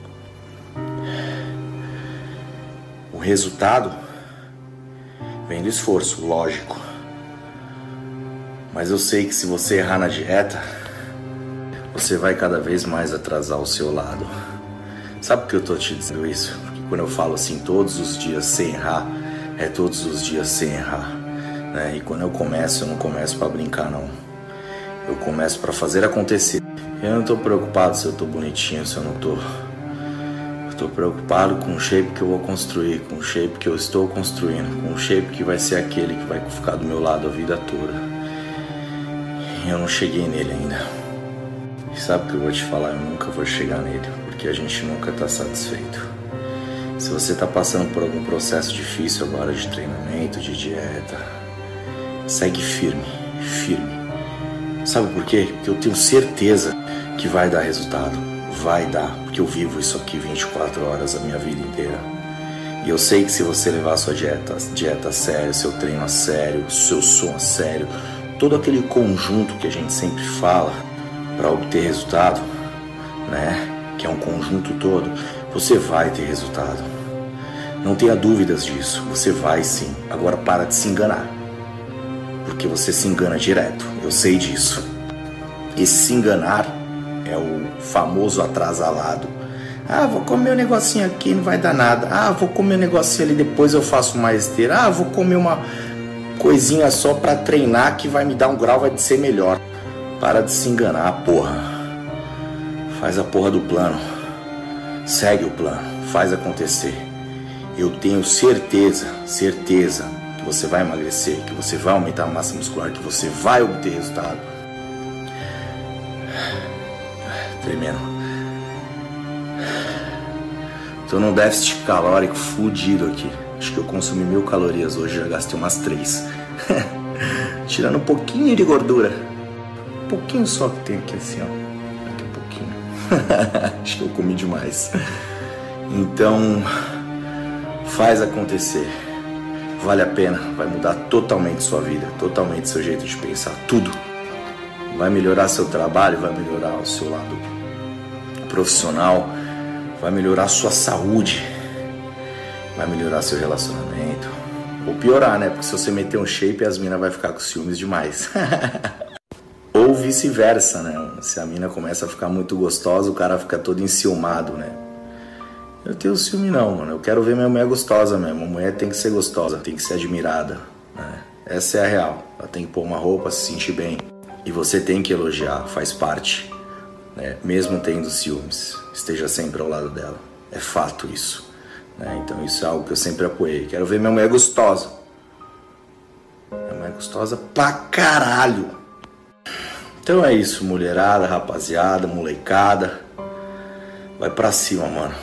O resultado vem do esforço, lógico. Mas eu sei que se você errar na dieta, você vai cada vez mais atrasar o seu lado. Sabe por que eu tô te dizendo isso? Porque quando eu falo assim, todos os dias sem errar, é todos os dias sem errar, né? E quando eu começo, eu não começo pra brincar, não. Eu começo pra fazer acontecer. Eu não tô preocupado se eu tô bonitinho, se eu não tô. Eu tô preocupado com o shape que eu vou construir, com o shape que eu estou construindo, com o shape que vai ser aquele que vai ficar do meu lado a vida toda. E eu não cheguei nele ainda. E sabe o que eu vou te falar? Eu nunca vou chegar nele, porque a gente nunca tá satisfeito. Se você tá passando por algum processo difícil agora de treinamento, de dieta, segue firme, firme. Sabe por quê? Porque eu tenho certeza que vai dar resultado. Vai dar, porque eu vivo isso aqui vinte e quatro horas a minha vida inteira. E eu sei que se você levar a sua dieta, dieta a sério, seu treino a sério, seu som a sério, todo aquele conjunto que a gente sempre fala para obter resultado, né? Que é um conjunto todo, você vai ter resultado. Não tenha dúvidas disso, você vai sim. Agora para de se enganar. Porque você se engana direto, eu sei disso. Esse se enganar é o famoso atrasalado. Ah, vou comer um negocinho aqui, não vai dar nada. Ah, vou comer um negocinho ali, depois eu faço mais esteira. Ah, vou comer uma coisinha só pra treinar que vai me dar um grau, vai ser melhor. Para de se enganar, porra. Faz a porra do plano. Segue o plano, faz acontecer. Eu tenho certeza, certeza que você vai emagrecer, que você vai aumentar a massa muscular, que você vai obter resultado. Tremendo. Tô num déficit calórico fudido aqui. Acho que eu consumi mil calorias hoje, já gastei umas três. Tirando um pouquinho de gordura. Um pouquinho só que tem aqui assim, ó. Aqui um pouquinho. Acho que eu comi demais. Então, faz acontecer. Vale a pena, vai mudar totalmente sua vida, totalmente seu jeito de pensar, tudo. Vai melhorar seu trabalho, vai melhorar o seu lado profissional, vai melhorar sua saúde, vai melhorar seu relacionamento. Ou piorar, né? Porque se você meter um shape, as minas vai ficar com ciúmes demais. Ouve vice-versa, né? Se a mina começa a ficar muito gostosa, o cara fica todo enciumado, né? Eu tenho ciúme não, mano. Eu quero ver minha mulher gostosa mesmo. A mulher tem que ser gostosa, tem que ser admirada, né? Essa é a real. Ela tem que pôr uma roupa, se sentir bem. E você tem que elogiar, faz parte, né? Mesmo tendo ciúmes. Esteja sempre ao lado dela. É fato isso, né? Então isso é algo que eu sempre apoiei. Quero ver minha mulher gostosa. Minha mulher gostosa pra caralho. Então é isso, mulherada, rapaziada, molecada. Vai pra cima, mano.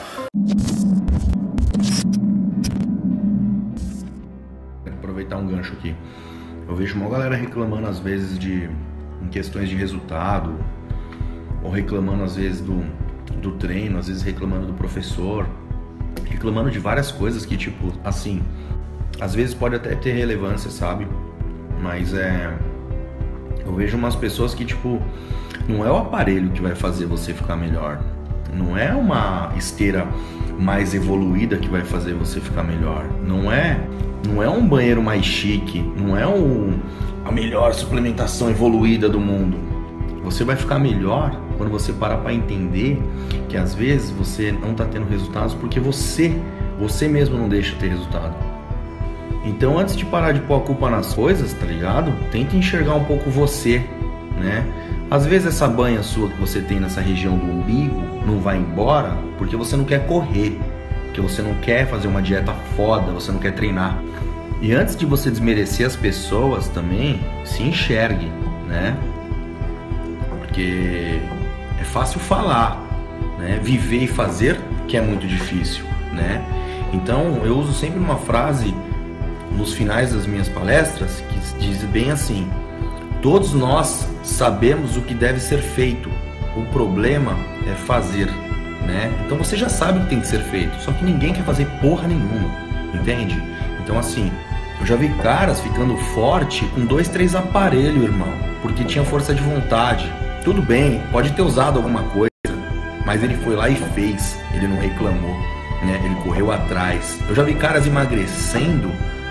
Aproveitar um gancho aqui. Eu vejo uma galera reclamando às vezes de em questões de resultado, ou reclamando às vezes do, do treino, às vezes reclamando do professor, reclamando de várias coisas que, tipo, assim, às vezes pode até ter relevância, sabe? Mas é... eu vejo umas pessoas que, tipo, não é o aparelho que vai fazer você ficar melhor. Não é uma esteira mais evoluída que vai fazer você ficar melhor. Não é, não é um banheiro mais chique. Não é um, a melhor suplementação evoluída do mundo. Você vai ficar melhor quando você parar para entender que às vezes você não tá tendo resultados porque você, você mesmo não deixa ter resultado. Então, antes de parar de pôr a culpa nas coisas, tá ligado? Tenta enxergar um pouco você, né? Às vezes essa banha sua que você tem nessa região do umbigo não vai embora porque você não quer correr, porque você não quer fazer uma dieta foda, você não quer treinar. E antes de você desmerecer as pessoas também, se enxergue, né? Porque é fácil falar, né? Viver e fazer que é muito difícil, né? Então eu uso sempre uma frase nos finais das minhas palestras que diz bem assim: todos nós sabemos o que deve ser feito, o problema é fazer, né? Então você já sabe o que tem que ser feito, só que ninguém quer fazer porra nenhuma, entende? Então assim, eu já vi caras ficando forte com dois, três aparelhos, irmão, porque tinha força de vontade. Tudo bem, pode ter usado alguma coisa, mas ele foi lá e fez, ele não reclamou, né? Ele correu atrás. Eu já vi caras emagrecendo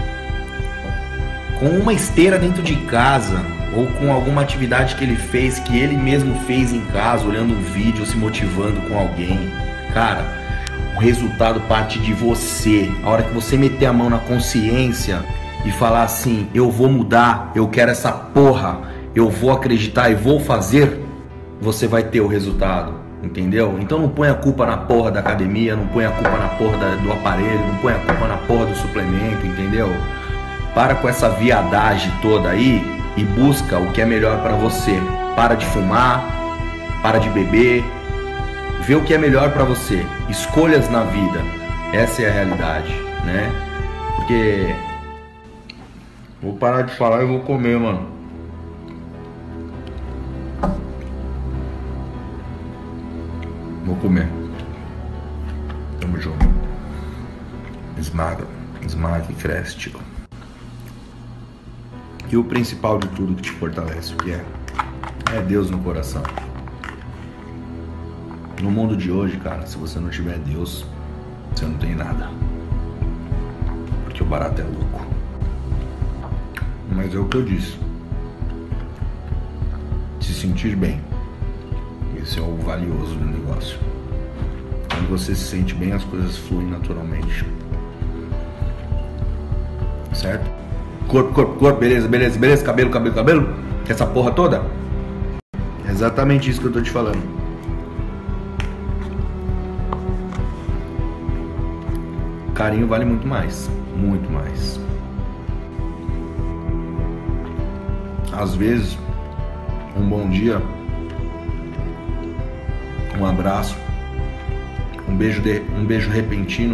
com uma esteira dentro de casa, ou com alguma atividade que ele fez, que ele mesmo fez em casa, olhando um vídeo, se motivando com alguém. Cara, o resultado parte de você. A hora que você meter a mão na consciência e falar assim: eu vou mudar, eu quero essa porra, eu vou acreditar e vou fazer, você vai ter o resultado, entendeu? Então não põe a culpa na porra da academia, não põe a culpa na porra da, do aparelho, não põe a culpa na porra do suplemento, entendeu? Para com essa viadagem toda aí e busca o que é melhor para você. Para de fumar, para de beber, vê o que é melhor para você. Escolhas na vida, essa é a realidade, né? Porque vou parar de falar e vou comer, mano. Vou comer. Tamo junto. Esmaga, esmaga e cresce, tio. E o principal de tudo que te fortalece, o que é? É Deus no coração. No mundo de hoje, cara, se você não tiver Deus, você não tem nada. Porque o barato é louco. Mas é o que eu disse. Se sentir bem. Esse é o valioso do negócio. Quando você se sente bem, as coisas fluem naturalmente. Certo? Corpo, corpo, corpo, beleza, beleza, beleza, cabelo, cabelo, cabelo, essa porra toda. É exatamente isso que eu tô te falando. Carinho vale muito mais, muito mais. Às vezes, um bom dia, um abraço, um beijo, de, um beijo repentino,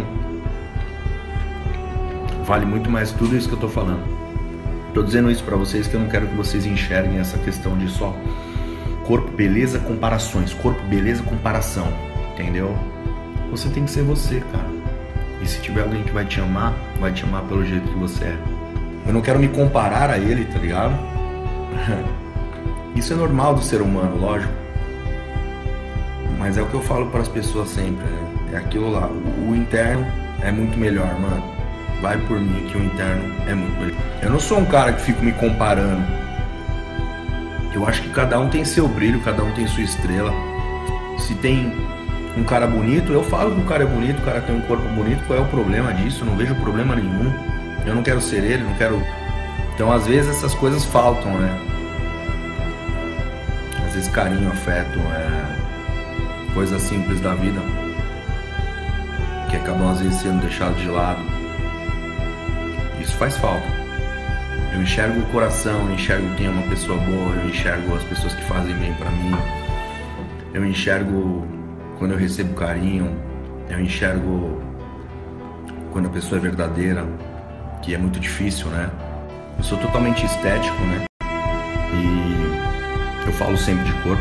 vale muito mais tudo isso que eu tô falando. Tô dizendo isso pra vocês que eu não quero que vocês enxerguem essa questão de só corpo, beleza, comparações. Corpo, beleza, comparação. Entendeu? Você tem que ser você, cara. E se tiver alguém que vai te amar, vai te amar pelo jeito que você é. Eu não quero me comparar a ele, tá ligado? Isso é normal do ser humano, lógico. Mas é o que eu falo para as pessoas sempre, né? É aquilo lá. O interno é muito melhor, mano. Vai por mim que o interno é muito melhor. Eu não sou um cara que fico me comparando. Eu acho que cada um tem seu brilho, cada um tem sua estrela. Se tem um cara bonito, eu falo que o cara é bonito, o cara tem um corpo bonito, qual é o problema disso? Eu não vejo problema nenhum. Eu não quero ser ele, não quero... Então às vezes essas coisas faltam, né? Às vezes carinho, afeto, é... coisas simples da vida que acabam às vezes sendo deixadas de lado. Isso faz falta. Eu enxergo o coração, eu enxergo quem é uma pessoa boa, eu enxergo as pessoas que fazem bem pra mim. Eu enxergo quando eu recebo carinho, eu enxergo quando a pessoa é verdadeira, que é muito difícil, né? Eu sou totalmente estético, né? E eu falo sempre de corpo,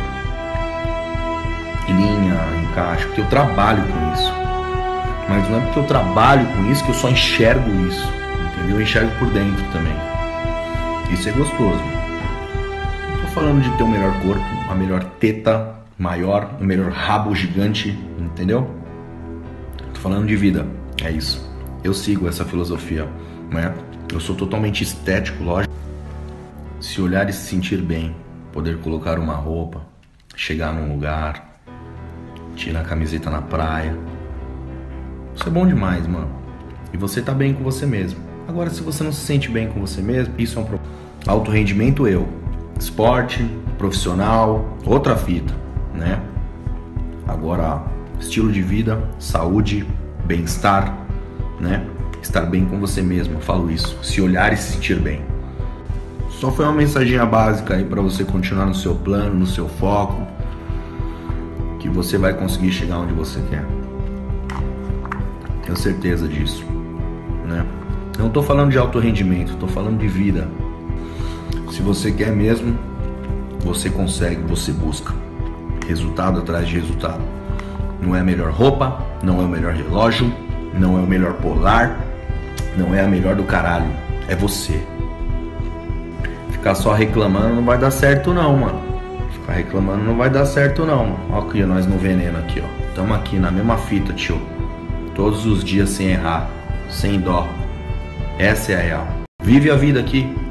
linha, encaixe, porque eu trabalho com isso. Mas não é porque eu trabalho com isso que eu só enxergo isso, entendeu? Eu enxergo por dentro também. Isso é gostoso. Não tô falando de ter o melhor corpo, a melhor teta maior, o melhor rabo gigante, entendeu? Tô falando de vida, é isso. Eu sigo essa filosofia, né? Eu sou totalmente estético, lógico. Se olhar e se sentir bem, poder colocar uma roupa, chegar num lugar, tirar a camiseta na praia, isso é bom demais, mano. E você tá bem com você mesmo. Agora, se você não se sente bem com você mesmo, isso é um problema. Alto rendimento, eu. Esporte, profissional, outra fita, né? Agora, estilo de vida, saúde, bem-estar, né? Estar bem com você mesmo, eu falo isso. Se olhar e se sentir bem. Só foi uma mensaginha básica aí pra você continuar no seu plano, no seu foco, que você vai conseguir chegar onde você quer. Tenho certeza disso, né? Não tô falando de alto rendimento, tô falando de vida. Se você quer mesmo, você consegue, você busca. Resultado atrás de resultado. Não é a melhor roupa, não é o melhor relógio, não é o melhor polar, não é a melhor do caralho. É você. Ficar só reclamando não vai dar certo não, mano. Ficar reclamando não vai dar certo não, mano. Ó aqui, nós no veneno aqui, ó. Tamo aqui na mesma fita, tio. Todos os dias sem errar, sem dó. Essa é a real. Vive a vida aqui.